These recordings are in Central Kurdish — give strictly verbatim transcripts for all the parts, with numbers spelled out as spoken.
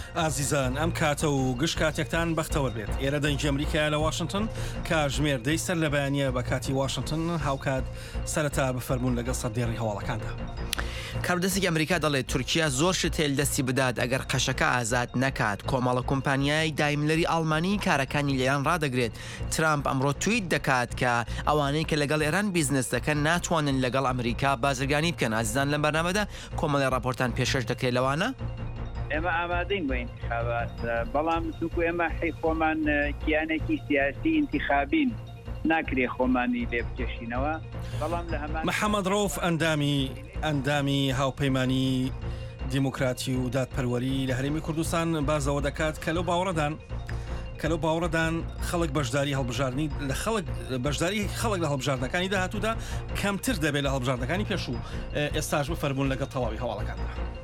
ئازیزان ئەم کاتە و گشت کاتێکتان بەختەوە بێت. ئێرە دەنگی ئەمریکا لە واشنگتن کاژمێر دەی سەر لە بەیانیە بە کاتی واشنگتن هاوکات سەرەتا بفەرمونون لەگەڵ سەردێڕی هەواڵەکاندا. کاردەسێکی ئەمریکا دەڵێت تورکیا زۆر شت هێل دەستی بدات ئەگەر قەشەکە ئازاد نەکات. کۆمەڵە کۆمپانیای دایملەری ئەڵمانی کارەکانی لێران ڕادەگرێت. ترامپ ئەمڕۆ تویت دەکات کە ئەوانەی کە لەگەڵ ئێران بیزنس دەکەن ناتوانن لەگەڵ ئەمریکا بازرگانی بکەن. ئازیزان لەم بەرنامەدا کۆمەڵی راپۆرتان پێشەش دەکرێت لەوانە. ئێمە ئامادەین بۆ ئینتیخابات، بەڵام سوکو ئێمە حی خۆمان کیانێکی سیاسی ئینتیخابین ناکرێ خۆمانی لێ بکێشینەوە. بەڵام لە هەمان محەممەد ڕۆف ئەندامی ئەندامی هاوپەیمانی دیموکراتی و دادپەروەری لە هەرێمی کوردستان بازەوە دەکات کە لەو باوەڕدان کە لەو باوەڕدان خەڵک بەشداری هەڵبژاردننی لە خەڵک بەشداری خەڵک لە هەڵبژاردنەکانی داهاتوودا کەمتر دەبێت لە هەڵبژاردنەکانی پێشوو. ئێستاش بفەرمونون لەگەڵ تەواوی هەواڵەکاندا.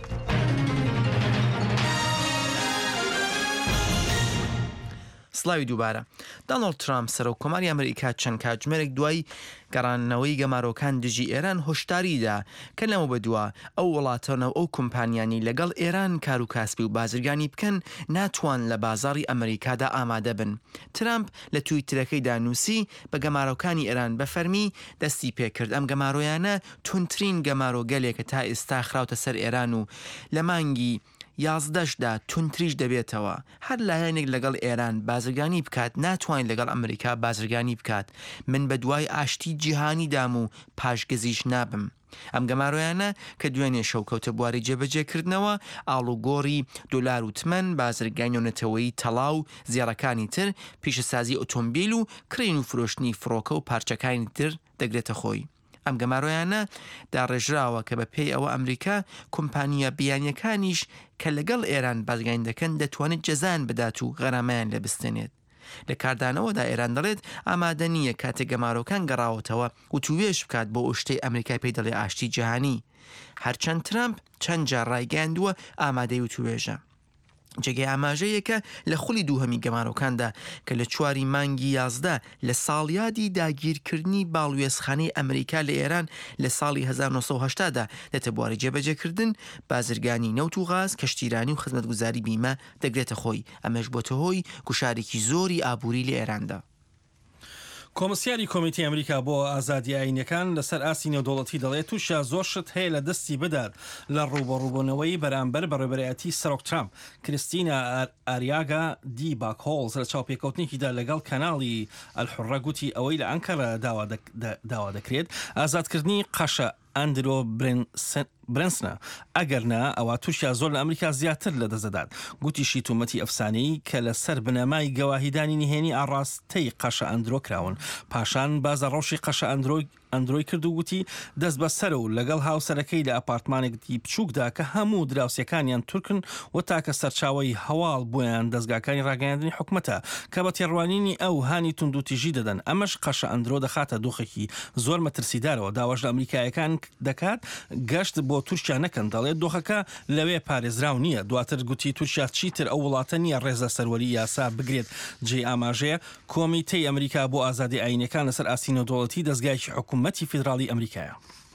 سلاوی دووبارە. دانڵد ترامپ سەرۆکۆماری ئەمریکا چەند کاتژمێرێک دوای گەڕانەوەی گەمارۆکان دژی ئێران هۆشداریدا کە لەمە بەدووە ئەو وڵاتانە ئەو کۆمپانیانی لەگەڵ ئێران کار و کاسبی و بازرگانی بکەن ناتوان لە بازاڕی ئەمریکادا ئامادە بن. ترامپ لە تویترەکەیدا نووسی بە گەمارۆکانی ئێران بەفەرمی دەستی پێکرد. ئەم گەمارۆیانە تونترین گەمارۆگەلێکە تا ئێستا خراوتە سەر ئێران و لە مانگی یازدەشدا تونتریش دەبێتەوە. هەر لایەنێک لەگەڵ ئێران بازرگانی بکات ناتوانین لەگەڵ ئەمریکا بازرگانی بکات. من بە دوای ئاشتی جیهانی دام و پاشگەزیش نابم. ئەم گەمارۆیانە کە دوێنێ شەوکەوتە بواری جێبەجێکردنەوە ئاڵوگۆڕی دۆلار و تمەن، بازرگانیۆنەتەوەی تەڵاو، زیێڕەکانی تر، پیشەسازی ئۆتۆمبیل و کڕین و فرۆشتنی فڕۆکە و پارچەکانی تر دەگرێتە خۆی. ئەم گەمارۆیانە داڕێژراوە کە بە پێی ئەوە ئەمریکا کۆمپانیە بیانیەکانیش کە لەگەڵ ئێران بازرگانی دەکەن دەتوانێت جەزان بدات و غەرامەیان لێ بستێنێت. لە کاردانەوەدا ئێران دەڵێت ئامادە نییە کاتێک گەمارۆکان گەڕاوەتەوە و توێش بکات بۆ ئۆشتەی ئەمریکای پێی دەڵێ ئاشتی جیهانی. هەرچەند ترامپ چەند جار ڕایگەاندووە ئامادەی و توێژە. جێگەی ئاماژەیەکە لە خولی دووهەمی گەمارۆکاندا کە لە چواری مانگی یازدە لە ساڵیادی داگیرکردنی باڵوێزخانەی ئەمریکا لە ئێران لە ساڵی هەزار و نۆ سەد و هەشتادا دێتە بواری جێبەجێکردن، بازرگانی نەوت و غاز، کەشتیرانی و خزمەتگوزاری بیمە دەگرێتە خۆی. ئەمەش بۆتە هۆی گوشارێکی زۆری ئابووری لە ئێراندا. کۆمسیاری کۆمیتی ئەمریکا بۆ ئازادی ئاینەکان لەسەر ئاسی نێودوڵەتی دەڵێت تووشیا زۆر شت هەیە لە دەستی بدات لە ڕووبەڕووبوونەوەی بەرامبەر بەڕێبەرایەتی سەرۆک ترامپ. کریستینە ئاریاگا دی باکهۆڵز لە چاوپێکەوتنێکیدا لەگەڵ کەناڵی ئەلحورڕە گوتی ئەوەی لە ئەنکەرە داوا دەکرێت ئازادکردنی قەشە ئەندرۆ برنسنە ئەگەرنا ئەوە تووشیا زۆر لە ئەمریکا زیاتر لە دەزەدات. گوتیشی تومەتی ئەفسانەی کە لەسەر بنەمای گەواهیدانی نهێنی ئاڕاستەی قەشە ئەندرۆ کراون. پاشان بازە ڕەوشی قەشە ئەندرۆی ئەندرۆی کرد و گوتی دەست بەسەر و لەگەڵ هاوسەرەکەی لە ئەپارتمانێکی بچووکدا کە هەموو دراوسەکانیان تورکن و تاکە سەرچاوی هەواڵ بۆیان دەستگاکانی ڕاگەیاندنی حکومەتە کە بە تێڕوانینی ئەو هانی تونند و تیژی دەدەن. ئەمەش قەشە ئەندرۆ دەخاتە دۆخێکی زۆر مەترسیدارەوە. داواش لە ئەمریکایەکان دەکات گەشت بۆ تورکیا نەکەن. دەڵێت دۆخەکە لەوێ پارێزراو نییە. دواتر گوتی تورکیا چیتر ئەو وڵاتە نییە ڕێزە سەروەری یاسا بگرێت. جێ ئاماژەیە کۆمیتەی ئەمریکا بۆ ئازادی ئاینەکان لەسەر ئاسی نێودوڵەتی دەستگایکی حکوومەتی فیدراڵی ئەمریکایە.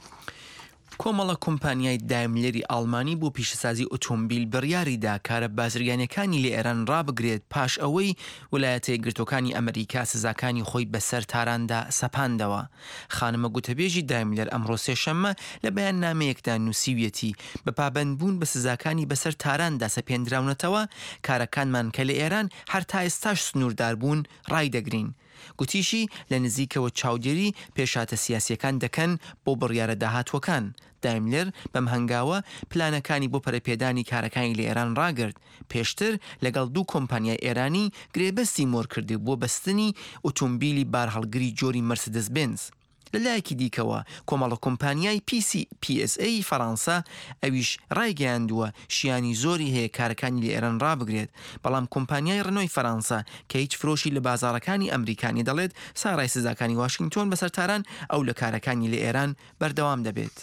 کۆمەڵە کۆمپانیای دایملێری ئەڵمانی بۆ پیشەسازی ئۆتۆمبیل بڕیاریدا کارە بازرگانیەکانی لە ئێران ڕابگرێت پاش ئەوەی ویلایەتە یەکگرتووەکانی ئەمریکا سزاکانی خۆی بەسەر تاراندا سەپاندەوە. خانمە گوتەبێژی دایملەر ئەمڕۆ سێشەممە لە بەیان نامەیەکدا نووسیویەتی بە پابەندبوون بە سزاکانی بەسەر تاراندا سەپێنراونەتەوە کارەکانمان کە لە ئێران هەر تا ئێستاش سنووردار بوون ڕایدەگرین. گوتیشی لە نزیکەوە چاودێری پێشاتە سیاسیەکان دەکەن بۆ بڕیارە داهاتوەکان. دایملەر بەم هەنگاوە پلانەکانی بۆ پەرەپێدانی کارەکانی لە ئێران ڕاگرت. پێشتر لەگەڵ دوو کۆمپانیای ئێرانی گرێبەستی مۆر کردی بۆ بەستنی ئۆتۆمبیلی بارهەڵگری جۆری مەرسدس بنز. لەلایەکی دیکەوە کۆمەڵە کۆمپانیای پی ئێس ئەی فەڕەنسا ئەویش ڕایگەیاندووە شیانی زۆری هەیە کارەکانی لە ئێران ڕابگرێت. بەڵام کۆمپانیای ڕنۆی فەڕەنسا کە هیچ فرۆشی لە بازاڕەکانی ئەمریکانی دەڵێت ساڕای سزاکانی واشنگتۆن بەسەرتاران ئەو لە کارەکانی لە ئێران بەردەوام دەبێت.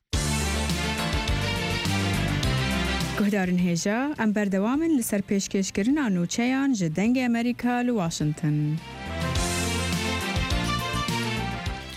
گهدارن هێژە ئەم بەردەوامن لەسەر پێشکەشکردنا نوچەیان ji dengê ئەمریکا لە واشنگتن.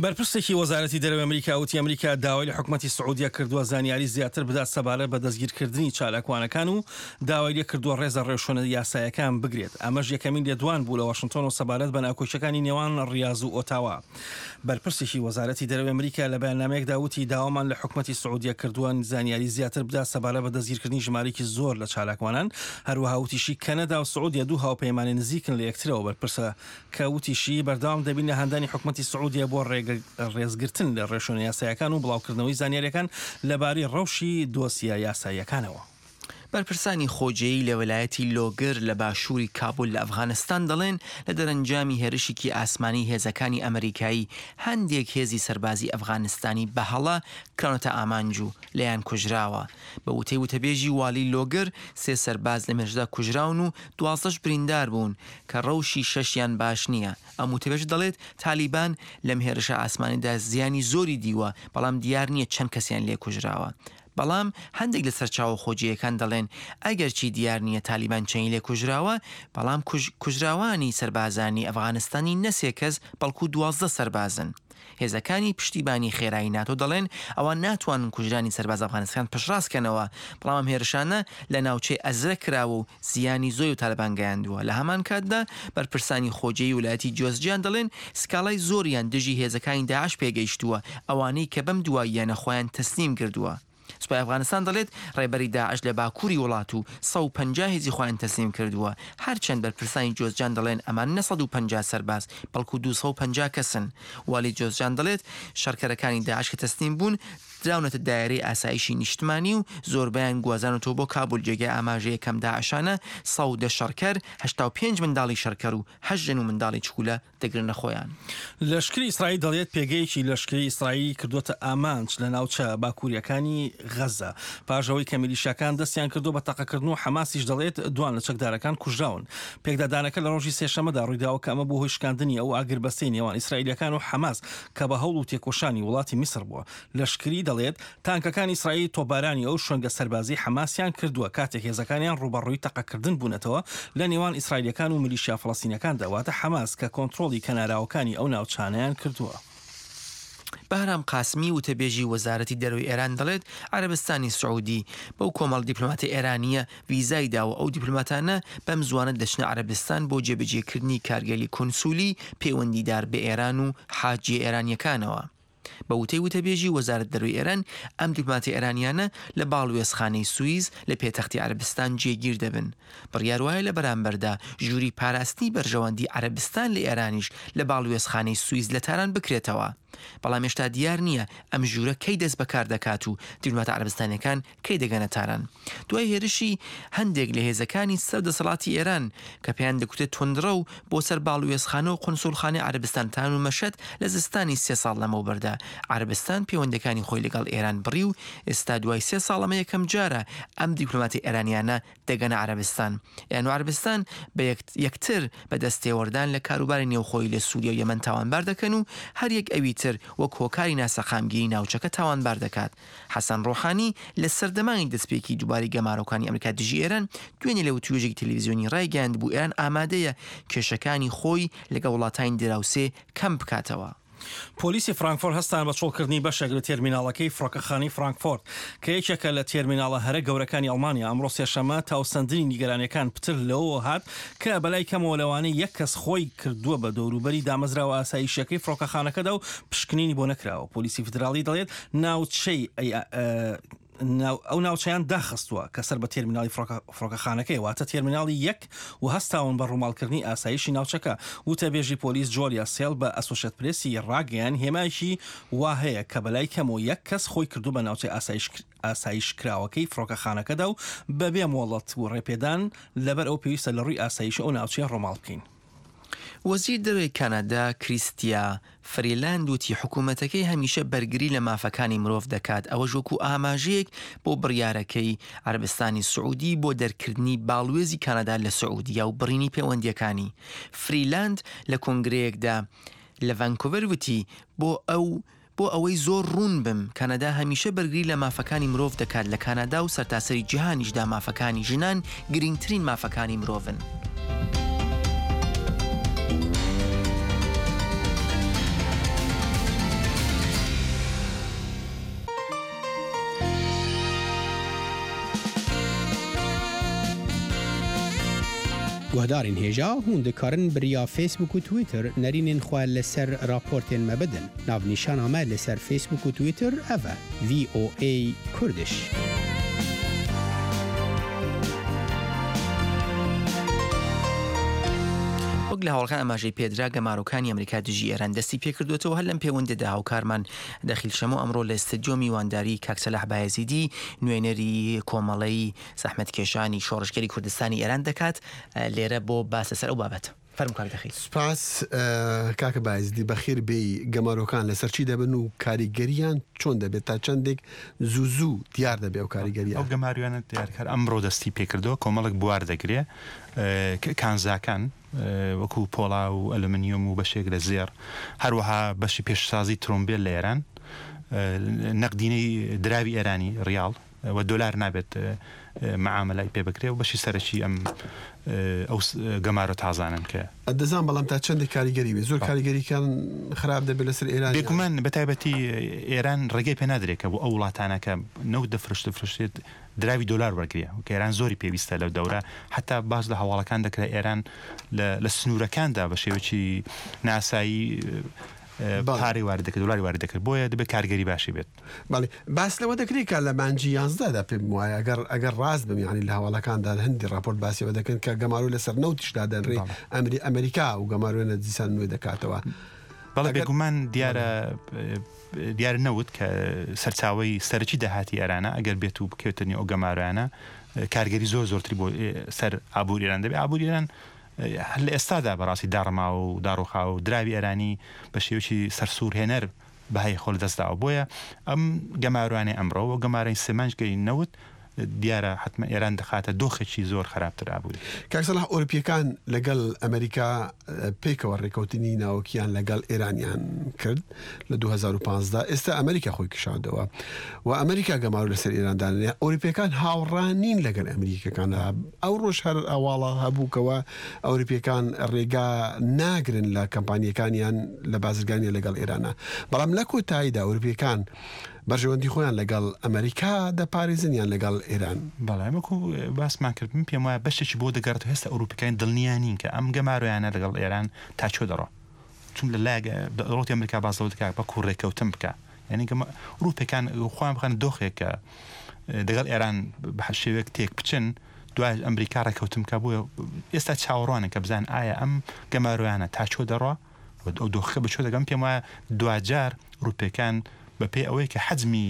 بەرپرسێکی وەزارەتی دەرەوەی ئەمریکا وتی ئەمریکا داوای لە حکوومەتی سعودیە کردووە زانیاری زیاتر بدات سەبارەت بە دەستگیرکردنی چالاکوانەکان و داوای لێ کردووە ڕێزە ڕێوشۆنە یاسایەکان بگرێت. ئەمەش یەکەمین لێدوان بوو لە واشنگتۆن و سەبارەت بە ناوکۆچەکانی نێوان ڕیاض و ئۆتاوا. بەرپرسێکی وەزارەتی دەرەوەی ئەمریکا لە بەیاننامەیەکدا وتی داوامان لە حکوومەتی سعودیە کردووە زانیاری زیاتر بدات سەبارەت بە دەستگیرکردنی ژمارەیەکی زۆر لە چالاکوانان. هەروەها وتیشی کەنەدا و سعودیە دوو هاوپەیمانێ نزیکن لە یەکترەوە. بەرپرسە کە وتیشی بەردەوام دەبین لە هەندانی حکوومەتی سعودیە بۆ ڕێزگرتن لە ڕێشۆنە یاسایەکان و بڵاوکردنەوەی زانیاریەکان لەبارەی ڕەوشی دۆسیە یاساییەکانەوە. بەرپرسانی خۆجێی لە وەلایەتی لۆگر لە باشووری کابول لە ئەفغانستان دەڵێن لە دەرەنجامی هێرشێکی ئاسمانی هێزەکانی ئەمریکایی هەندێک هێزی سەربازی ئەفغانستانی بەهەڵە کەونەتە ئامانج و لەیان کوژراوە. بە وتەی وتەبێژی والی لۆگر سێ سەرباز لە مێژدا کوژراون و دوازدەش بریندار بوون کە ڕەوشی شەشیان باش نییە. ئەم وتەبێژ دەڵێت تالیبان لەم هێرشە ئاسمانیدا زیانی زۆری دیوە، بەڵام دیار نییە چەند کەسیان لێ کوژراوە. بەڵام هەندێک لە سەرچاوە خۆجیەکان دەڵێن ئەگەرچی دیار نییە تالیبان چەند لێ کوژراوە، بەڵام کوژراوانی سەربازانی ئەفغانستانی نەسێ کەس بەڵکو دوازدە سەربازن. هێزەکانی پشتیبانی خێرایی ناتۆ دەڵێن ئەوە ناتوانن کوژرانی سەرباز ئەفغانستان پشڕاستکەنەوە، بەڵام هێرشانە لە ناوچەی ئەزرە کراوە و زیانی زۆی و تالبان گەیاندووە. لە هەمان کاتدا بەرپرسانی خۆجێی ویلایەتی جۆزجیان دەڵێن سکاڵای زۆریان دژی هێزەکانی داعش پێگەیشتووە، ئەوانەی کە بەم دواییانە خۆیان تەسلیم کردووە. سوپای ئەفغانستان دەڵێت ڕێبەری داعش لە باکووری وڵات و سەد و پەنجا هێزی خۆیان تەسلیم کردووە. هەرچەند بەرپرسانی جۆزجان دەڵێن ئەمان نە سەد و پەنجا سەرباز بەڵکو دووسەد و پەنجا کەسن. والی جۆزجان دەڵێت شەرکەرەکانی داعش کە تەسلیم بوون دراونەتە دایرەی ئاسایشی نیشتمانی و زۆربیان گوازانەوە بۆ کابول جێگای ئاماژەیە کەم داعشانە سەودە شەرکەر هەشتا و پێنج منداڵی شەرکەر و هەشت ژن و منداڵی چکولە دەگرنە خۆیان. لەشکری ئیسرائیل دەڵێت پێگەیەکی لەشکری ئیسرائیل کردوتە ئامانج لە ناوچە باکووریەکانی غەزە پاژەوەی کە میلیشیاکان دەستیان کردو بە تەقەکردن و حەماسیش دەڵێت دوان لە چەکدارەکان کوژراون. پێکدادانەکە لە ڕۆژی سێشەمەدا ڕوویداوە کە ئەمە بۆ هۆی شکاندنی ئەو ئاگربەستەی نێوان ئیسرائیلەکان و حەماس کە بە هەوڵ و تێکۆشانی وڵاتی میسر بووە. لەشکری دەڵێت تانکەکانی ئیسرائیل تۆبارانی ئەو شوێنگە سەربازی حەماسیان کردووە کاتێک هێزەکانیان ڕوبەڕووی تەقەکردن بوونەتەوە لە نێوان ئیسرائیلەکان و میلیشیا فەڵەستینەکان دەواتە حەماس کە کۆنتڕۆڵی کەناراوەکانی ئەو ناوچانەیان کردووە. بەهرام قاسمی وتەبێژی وەزارەتی دەرەوەی ئێران دەڵێت عەرەبستانی سعودی بەو کۆمەڵ دیپلۆماتی ئێرانیە ویزای داوە ئەو دیپلۆماتانە بەم زوانە دەچنە عەرەبستان بۆ جێبەجێکردنی کارگەلی کۆنسولی پەیوەندیدار بە ئێران و حاجی ئێرانیەکانەوە. بە وتەی وتەبێژی وەزارەت دەرەوەی ئێران ئەم دیپلۆماتی ئێرانیانە لە باڵوێزخانەی سوئیس لە پێتەختی عەرەبستان جێگیر دەبن. بڕیار وایە لە بەرامبەردا ژووری پاراستنی بەرژەوەندی عەرەبستان لە ئێرانیش لە باڵوێزخانەی سوئیس لە تاران بکرێتەوە. بەڵام هێشتا دیار نییە ئەم ژوورە کەی دەست بەکار دەکات و دیپلۆماتە عەرەبستانیەکان کەی دەگەنە تاران. دوای هێرشی هەندێک لە هێزەکانی سەردەسەڵاتی ئێران کە پێیان دەکوتێت تۆندرە و بۆ سەر باڵوێزخانە و قونسوڵخانەی عەرەبستانتان و مەشەد لە زستانی سێ ساڵ لەمەوبەردا عەرەبستان پەیوەندەکانی خۆی لەگەڵ ئێران بڕی و ئێستا دوای سێ ساڵەمە یەکەم جارە ئەم دیپلۆماتی ئێرانیانە دەگەنە عەرەبستان. ئێران و عەرەبستان بە یەکتر بە دەستێوەردان لە کاروباری نێوخۆی لە سووریا و یەمەن تاوانبار دەکەن و هەر یەک ئەوی تر وەک هۆکاری ناسەقامگیری ناوچەکە تاوانبار دەکات. حەسەن ڕۆحانی لە سەردەمانی دەستپێکی دووباری گەمارۆکانی ئەمریکا دژی ئێران دوێنێ لە وتوێژێکی تەلەڤیزیۆنی ڕایگەیاند بوو ئێران ئامادەیە کێشەکانی خۆی لەگە وڵاتانی دراوسێ کەم بکاتەوە. پۆلیسی فرانکفۆرت هەستان بە چۆڵکردنی بەشێک لە تێرمیناڵەکەی فڕۆکەخانەی فرانکفۆرت کە یەکێکە لە تێرمیناڵە هەرە گەورەکانی ئەڵمانیا ئەمڕۆ سێشەمە تاوسەندنی نیگەرانیەکان پتر لەوە هات کە بەلای کەمەوە لەوانەیە یەک کەس خۆی کردووە بە دەوروبەری دامەزراوە ئاسایشەکەی فڕۆکەخانەکەدا و پشکنینی بۆ نەکراوە. پۆلیسی فدراڵی دەڵێت ناوچەی ئەو ناوچەیان داخستووە کە سەر بە تێرمیناڵی فڕۆکەخانەکەی واتە تێرمیناڵی یەک و هەستاون بە ڕووماڵکردنی ئاسایشی ناوچەکە. وتەبێژی پۆلیس جۆلیا سێل بە ئەسۆشێت پرێسی ڕاگەیان هێمایشی وا هەیە کە بەلای کەمەوە یەک کەس خۆی کردو بە ناوچەی ئاسایشکراوەکەی فڕۆکەخانەکەدا و بەبێ مۆڵەت و ڕێپێدان لەبەر ئەو پێویستە لە ڕووی ئاسایشی ئەو ناوچەیە ڕۆماڵ بکەین. وەزیر دەرەوەی کانادا کریستیا فریلاند وتی حکوومەتەکەی هەمیشە بەرگری لە مافەکانی مرۆڤ دەکات ئەوە ژوەکو ئاماژەیەک بۆ بڕیارەکەی عەرەبستانی سعودی بۆ دەرکردنی باڵوێزی کانادا لە سعودیا و بڕینی پەیوەندیەکانی. فریلاند لە کۆنگرەیەکدا لە ڤانکۆڤەر وتی بۆ ئەو بۆ ئەوەی زۆر ڕوون بم کانادا هەمیشە بەرگری لە مافەکانی مرۆڤ دەکات لە کانادا و سەرتاسەری جیهانیشدا مافەکانی ژنان گرنگترین مافەکانی مرۆڤن. گهدارین هێژا هون دikarin biriya Facebook و Twitter نەرینên xwe li ser raportên me bidin. Navnîşana me li ser Facebook û Twitter ev e V O A Kurdiş. وەک لە هەوڵەکان ئەماژەی پێدرا گەمارۆکانی ئەمریکا دژی ئێران دەستی پێکردوێتەوە هەر لەم پەیوەندیدا هاوکارمان دەخیل شەمە ئەمڕۆ لە ستدیۆ میوانداری کاک سەلاح بایەزیدی نوێنەری کۆمەڵەی زەحمەتکێشانی شۆڕشگەری کوردستانی ئێران دەکات لێرە بۆ باسە سەر ئەو بابەت. فەرمو کاک دەخیل. سپاس کاکە بایەزیدی بەخێر بێی گەمارۆکان لەسەر چی دەبن و کاریگەریان چۆن دەبێت تا چەندێک زوو زوو دیار دەبێ و کاریگەریان. ئەو گەماریانە دیارکار ئەمڕۆ دەستی پێکردەوە کۆمەڵک بوار دەگرێ کانزاکان وەکو پۆڵا و ئەلومنیۆم و بەشێک لە زێر هەروەها بەشی پێشسازی ترۆمبیل لە ئێران نەقدینەی دراوی ئێرانی ڕیاڵ و دۆلار نابێت معاملای پێ بکرێ و بەشی سەرەکی ئەم ئەو گەمارە تازانن کە دەزان بەڵام تا چەندێک کاریگەری بێ زۆر کاریگەریکان خراپ دەبێت لەسەر ئێران. بێگومان بەتایبەتی ئێران ڕێگەی پێ نادرێت کە بۆ ئەو وڵاتانەکە نەوت دەفرشت فرشتێت دراوی دۆلار وەرگێ و کە ئێران زۆری پێویستە لەو دەورە حتا باز لە هەواڵەکان دەکرێت ئێران لە سنوورەکاندا بە شێوەی ناسایی پارەی وارد دەکرد دۆلاری وارد دەکرد بۆیە دەبێت کارگەری باشی بێت. بەڵێ باس لەوە دەکرێت کە لە مانجی یانزدادا پێم وایە ئەگەر ئەگەر ڕاست بم یعنی لە هەواڵەکاندا هەندی راپۆرت باسیەوە دەکەن کە گەمارۆ لەسەر نەوتیشدا دەنڕێ ئەمری ئەمریکا و گەمارۆنە دیسان نوێ دەکاتەوە. بەڵێ بێگومان دیارە دیار نەوت کە سەرچاوی سەرکی داهاتی ئێرانە ئەگەر بێت و بکەوتنی ئەو گەمارانە کارگەری زۆر زۆرتری بۆ سەر ئابووری ئێران دەبێت. ئابووری ئێران هەر لە ئێستادا بەڕاستی داڕما و داڕۆخا و دراوی ئێرانی بە شێوەی سەرسوور هێنەر بەهای خۆل دەستداوە بۆیە ئەم گەماروانەی ئەمڕۆ و گەمارەی سێمانجگەی نەوت دیارە حتممە ئێران دەخاتە دۆخێکی زۆر خراپتر ئابووری. کاک سەلاح ئۆروپیەکان لەگەڵ ئەمریکا پێکەوە ڕێکەوتنی ناوەکیان لەگەڵ ئێرانیان کرد لە دوو هەزار و پانزدە ئێستا ئەمریکا خۆی کشاندەوە و ئەمریکا گەمارو لەسەر ئێراندانە ئۆروپیەکان هاوڕانین لەگەڵ ئەمریکەکان ئەو ڕۆژ هەر ئەواڵە هەبووکەوە ئەوروپیەکان ڕێگا ناگرن لە کەمپانیەکانیان لە بازرگانیە لەگەڵ ئێرانە بەڵام لە کۆتاییدا ئەوروپیەکان بەرژەوەندی خۆیان لەگەڵ ئەمریکا دەپارێزنیان لەگەڵ ئێران. بەڵێ وەکو باسمان کرد من پێم وایە بەشێکی بۆ دەگەڕێت هێستا ئەوروپیەکان دڵنیانین کە ئەم گەمارۆیانە لەگەڵ ئێران تا چۆ دەڕۆ چون لە لایە دەڕۆتی ئەمریکا بازەوە دەکات بە کوڕ ڕێکەوتن بکە یعنی ئەوروپیەکان خۆیان بخەنە دۆخێک کە دەگەڵ ئێران بە شێوەیەک تێک بچن دوای ئەمریکا ڕێکەوتن بکە بووە ئێستا چاوەڕوانە کە بزان ئایا ئەم گەمارۆیانە تا چۆ دەڕۆ ئەو دۆخە بە چۆ دەگەم پێم وایە دوجار ئەوروپیەکان بەپێی ئەوەی کە حەجمی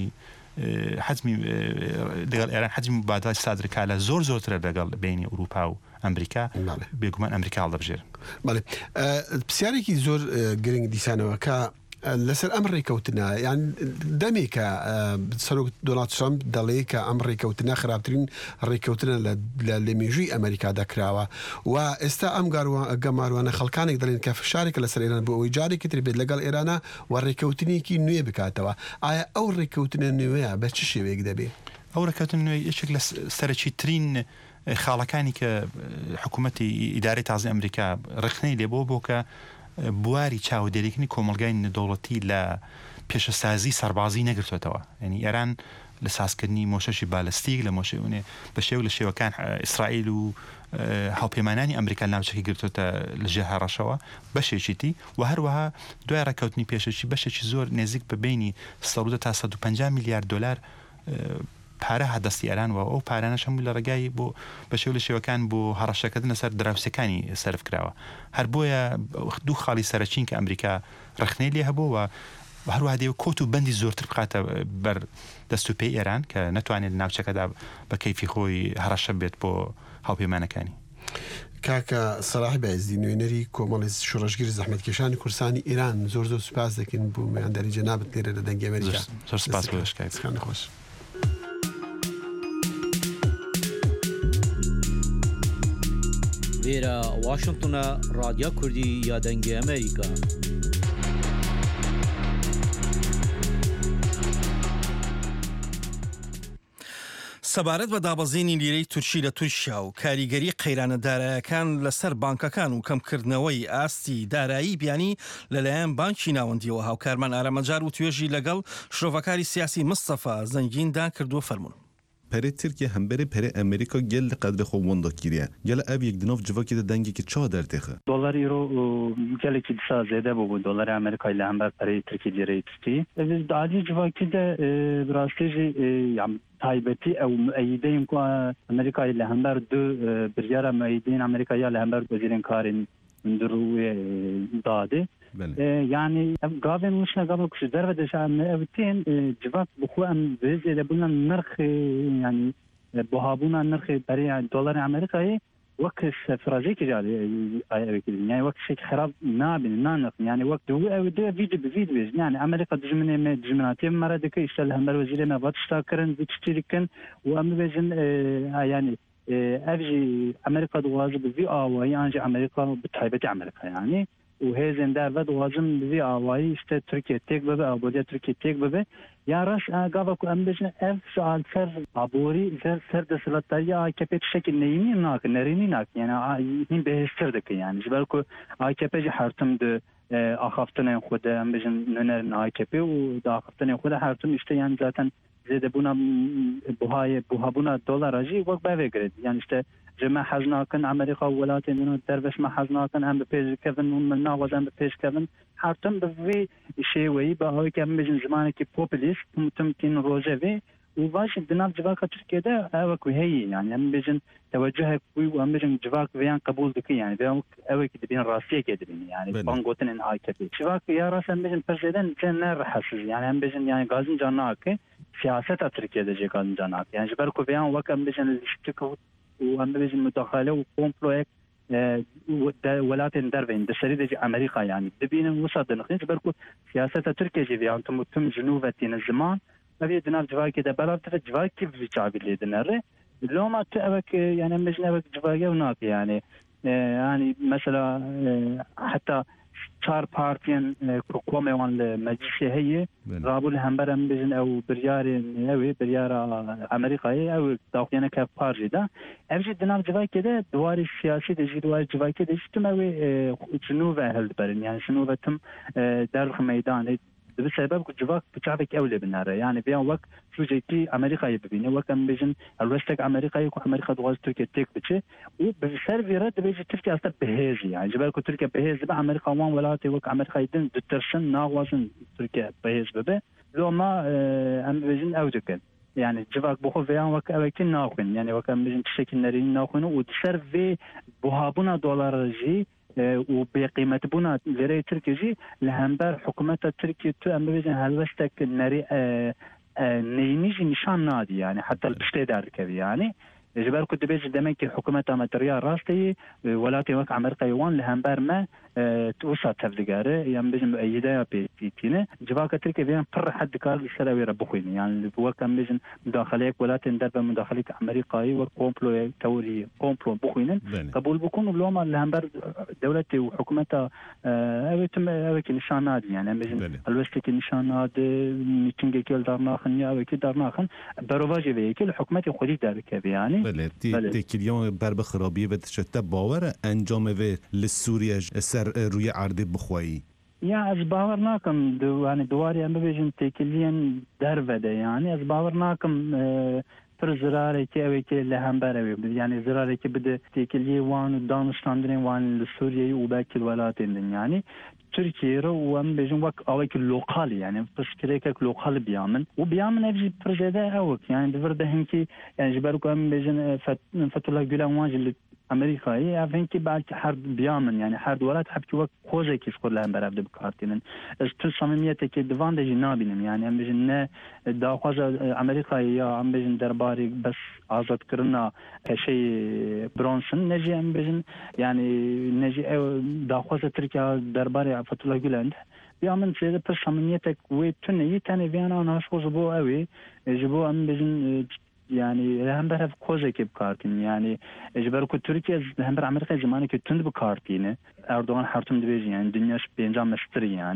حەجمی لەگەڵ ئێران حەجمی مبادلەی سادرکا لە زۆر زۆرترە لەگەڵ بینی ئەوروپا و ئەمریکا بێگومان ئەمریکا هەڵدەبژێرن. بەڵێ پرسیارێکی زۆر گرنگ دیسانەوە کە لەسەر ئەم ڕێکەوتنە یان دەمێکە سەرۆک دۆناڵد ترامپ دەڵێ کە ئەم ڕێکەوتنە خراپترین ڕێکەوتنە لە لێمێژووی ئەمریکا دەکراوە و ئێستا ئەم گەماروانە خەڵکانێک دەڵێن کە فشارێکە لەسەر ئێران بۆ ئەوەی جارێکی تر بێت لەگەڵ ئێرانە و ڕێکەوتنێکی نوێ بکاتەوە. ئایا ئەو ڕێکەوتنە نوێیە بە چ شێوەیەک دەبێت؟ ئەو ڕێکەوتن نوێ یەکێک لە سەرەکی ترین خاڵەکانی کە حکوومەتی ئیدارەی تازی ئەمریکا ڕخنەی لێ بۆ بۆ کە بواری چاودێریکردنی کۆمەلگای نەدەوڵەتی لە پێشەسازی سەربازی نەگرتوێتەوە یعنی ئێران لە سازکردنی مۆشەشی بالستیک لە مۆشەونێ بە شێو لە شێوەکان ئیسرائیل و هاوپەیمانانی ئەمریکا ناوچەکی گرتوێتە لە ژێر هەڕەشەوە بەشێکیتی و هەروەها دوای ڕێکەوتنی پێشەکی بەشێکی زۆر نێزیک بە بینی سەد تا سەد و پەنجا میلیارد دۆلار پارە هەدەستی ئێران و ئەو پارانەش هەموو لە ڕێگای بۆ بە شێو لە شێوەکان بۆ هەڕەشەکردن لەسەر دراوسەکانی سەرف کراوە هەر بۆیە دوو خاڵی سەرچین کە ئەمریکا ڕخنەی لێ هەبووە و هەروەها دێ کۆت و بەندی زۆرتر بخاتە بەر دەست و پێی ئێران کە نەتوانێت ناوچەکەدا بە کەیفی خۆی هەڕەشە بێت بۆ هاوپەیمانەکانی. کاکە سەلاحی بایزدی نوێنەری کۆمەڵی شۆڕەشگیری زەحمەتکێشانی کوردستانی ئێران زۆر زۆر سوپاس دەکەین بۆ مەیانداری جەنابەت لێرە لە دەنگی ئەمریکا. زۆر سوپاس بۆ شکایەتەکان خۆش. وێرە واشنگتنە رادیا کوردی یا دەنگی ئەمریکا. سەبارەت بە دابەزینی لیرەی تورکی لە تورکیا و کاریگەری قەیرانە داراییەکان لەسەر بانکەکان و کەمکردنەوەی ئاستی دارایی بیانی لەلایەن بانکی ناوەندیەوە هاوکارمان ئارەمەجار و توێژی لەگەڵ شرۆڤەکاری سیاسی مستەفا زەنگیندا کردووە فەرموون. پره ترکیه هم بره پره امریکا گل قدر خوب وندا کیریه گل اب یک دنوف جوا کی دنگی که چا در تخه دلار یورو گل کی دسا زیاده بو دلار امریکا له هم بر پره ترکیه دیریتی biz dağcı civakide rastlıcı yani taybeti ev müeyyideyim ki Amerika ile hember dü bir yara müeyyidin Amerika ile hember vezirin karin mündürüye dadı. Yani ev gavin müşne gavin kuşu dervede şahane evtin civak bu em vezile bunun nırk yani buhabuna nırk bari dolar Amerika'yı وقت فرازيك جالي يعني وقت شيء خراب نابن نانق يعني وقت هو ده فيديو بفيديو يعني أمريكا دجمنة ما دجمناتي مرة دك يشتغل هم الوزير ما بتشتاكرن بتشتركن وأما بيجن يعني أفجي أمريكا دوازة بفي آواي أنجي أمريكا بتحبة أمريكا يعني وهذا در ود وازم بفي آواي است تركيا تيك ببه أو بدي تركيا تيك ببه يا راس قابك أم بيجن أف سؤال سر عبوري سر سر دسلطية كبيت شكل نيني ناك نريني ناك يعني هين بهستر دك يعني جبالكو آي كبيت حرتم د آخافتنا خود أم بيجن ننر آي كبي ودا آخافتنا خود حرتم işte yani zaten زيد بونا بوهاي بوهابونا دولار أجي وقت بفكرت يعني işte جمع حزناكن أمريكا ولايات إنه دربش ما حزناكن هم بيج كيفن ومن ناقض هم بيج كيفن حرتم بفي شيء وي بهاي كم بيجن زمانك بوبوليست ممكن روزافي وباش دناف جواك تركيا ده أوك وهي يعني هم بيجن توجهك وي وهم بيجن جواك بيان قبول دكي يعني بيان أوك دبين راسية كده يعني بانقوتن إن هاي كبير جواك يا راس هم بيجن برزيدن جن رحسز يعني هم بيجن يعني غازن جاناك سياسة تركيا ده جي غازن جاناك يعني جبركو بيان وك هم بيجن الاشتكو وهم بيجن مداخلة وكومبلوك ولايات دربين دشريدة أمريكا يعني دبين وسط النخين جبركو سياسة تركيا جي يعني تم تم جنوبتين الزمان أبي دناف جواكي ده بلاد تفت جواكي في شعب اللي دناره لو ما تأبك يعني مجنى بك جواكي هناك يعني يعني مثلا حتى چار بارتين كوكومي وان المجلس هي رابول همبرم بجن او بريار اوي بريار امريكاي او داخلنا كبارجي ده ابجي دناف جواكي ده دواري سياسي دجي دواري جواكي ده استموي جنوبه هلبرن يعني جنوبه تم دارخ ميدان بسبب جواك بشعبك أولى بالنهار يعني بيان وقت شو جيتي أمريكا يبيني وقت أم بيجن الوستك أمريكا يكون أمريكا دواز تركيا تيك بتشي وبسر في رد بيجي تركيا أصلا بهزي يعني جبالك تركيا بهزي بقى أمريكا وان ولاتي وقت أمريكا يدن دترشن ناوازن تركيا بهز ببه لو ما أم بيجن أودكن يعني جواك بخو فيان وقت أوكين ناخن يعني وقت أم بيجن تشكل نارين ناخنه وتسر في بوهابونا دولار جي وبقيمة بنا لري تركيجي لهمبر حكومة تركيا تو أم بيجن هلوستك ناري نينيجي نشان نادي يعني حتى البشتي دار كذي يعني جبال كنت بيجي دمك حكومة أمريكا راستي ولاتي وقع أمريكا يوان لهمبر ما توسع تفلقاره يعني بيجن مؤيدة بيتينه جبال كتركيا بيان قر حد كار السلاوي ربخويني يعني وقت أم بيجن مداخليك ولاتي ندرب مداخليك أمريكاي وكومبلو توري كومبلو بخوينن قبول بكون بلوما لهمبر دولتي وحكومتها أوي تم أوي كنشان نادي يعني بيجن الوستي كنشان نادي ميتينجي كيل دارناخن يا أوي كي دارناخن برواجي بيكل حكومتي خودي دارك يعني بله تی کلیان بر بخرابی و تشتت باور انجام و لسوریه سر روی عرض بخوایی یا از باور ناکم دو يعني دواري ام بيجن تكلين دربده يعني از باور ناکم پر زراره که اوی که لهم بروی يعني زراره که بده تكلي وان دانشتاندرين وان لسوريا وباقي الولايات يعني تركيا وام بيجن وك اوك لوكال يعني تشكيلك لوكال بيامن وبيامن افجي برجدا اوك يعني بفرده هنكي يعني جبركم ام بيجن فتولا غولان واجل أمريكا هي أفنكي بعد حرب بيامن يعني حرب ولا تحب كي وقت خوزة كيف كل هم برابد بكارتين استثمامية كي دفان دجي نابينم يعني أم بيجن داخوزة أمريكا هي أم بيجن درباري بس آزاد كرنا كشيء برونسون نجي أم بيجن يعني نجي داخوزة تركيا درباري فتولا غولان بيامن سيد بس صميميتك وتني تاني فينا ناس خوزبو أوي جبو أم بيجن يعني هم بره خوزه كيف كارتين يعني اجبركو تركيا هم بره امريكا زمانه كي تند بكارتينه اردوغان حرتم دبيج يعني دنياش بينجام مستري يعني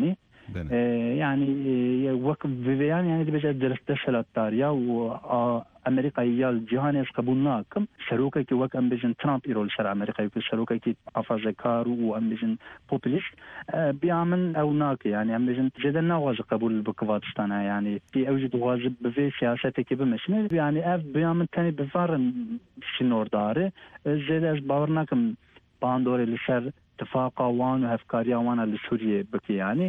يعني وقت فيفيان يعني بجد درست سلطاريا و أمريكا يال جهان قبولناكم سروكا كي وقت أم بيجن ترامب يرول شر أمريكا يكون سروكا كي أفاز كارو وأم بيجن بوبليست بيعمل أو ناك يعني أم بيجن جدا نواز قبول بكواتستان يعني في أوجد واجب بفي سياسة كي بمشني يعني أف بيعمل تاني بفارن شنور داره زيد أز باورناكم باندوري لشر اتفاقا وان وهفكاريا وانا لسوريا بكي يعني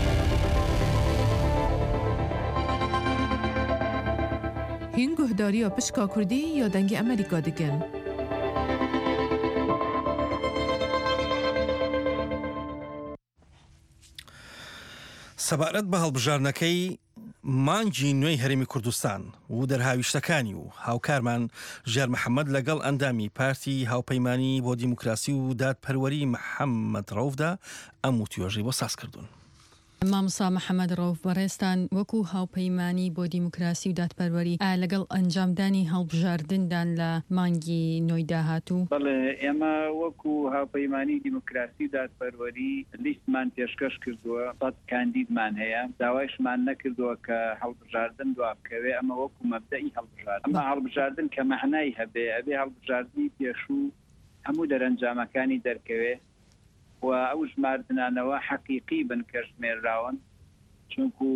هین گهداری پشکا کردی یا دنگ امریکا دکن. سەبارەت بە هەڵبژارنەکەی مانگی نوێی هەرێمی کوردستان و دەرهاویشتەکانی و هاوکارمان ژێر محەممەد لەگەڵ ئەندامی پارتی هاوپەیمانی بۆ دیموکراسی و دادپەروەری محەممەد ڕەوفدا ئەم و توێژەی بۆ ساز کردوون. مامۆستا محەممەد ڕەوف بەڕێستان وەکو هاوپەیمانی بۆ دیموکراسی و دادپەروەری لەگەڵ ئەنجامدانی هەڵبژاردندان لە مانگی نۆی داهاتوو ئێمە وەکو هاوپەیمانی دیموکراسی و دادپەروەری لیستمان پێشکەش کردووە سەد کاندیدمان هەیە داوایشمان نەکردووە کە هەڵبژاردن دوابکەوێ ئەمە وەکو مەبدەئی هەڵبژاردن ئەمە هەڵبژاردن کە مەعنای هەبێ ئەبێ هەڵبژاردنی پێشوو هەموو دەرەنجامەکانی دەرکەوێ و ئەو ژماردنانەوە حەقیقی بن کە ژمێرراون چونکو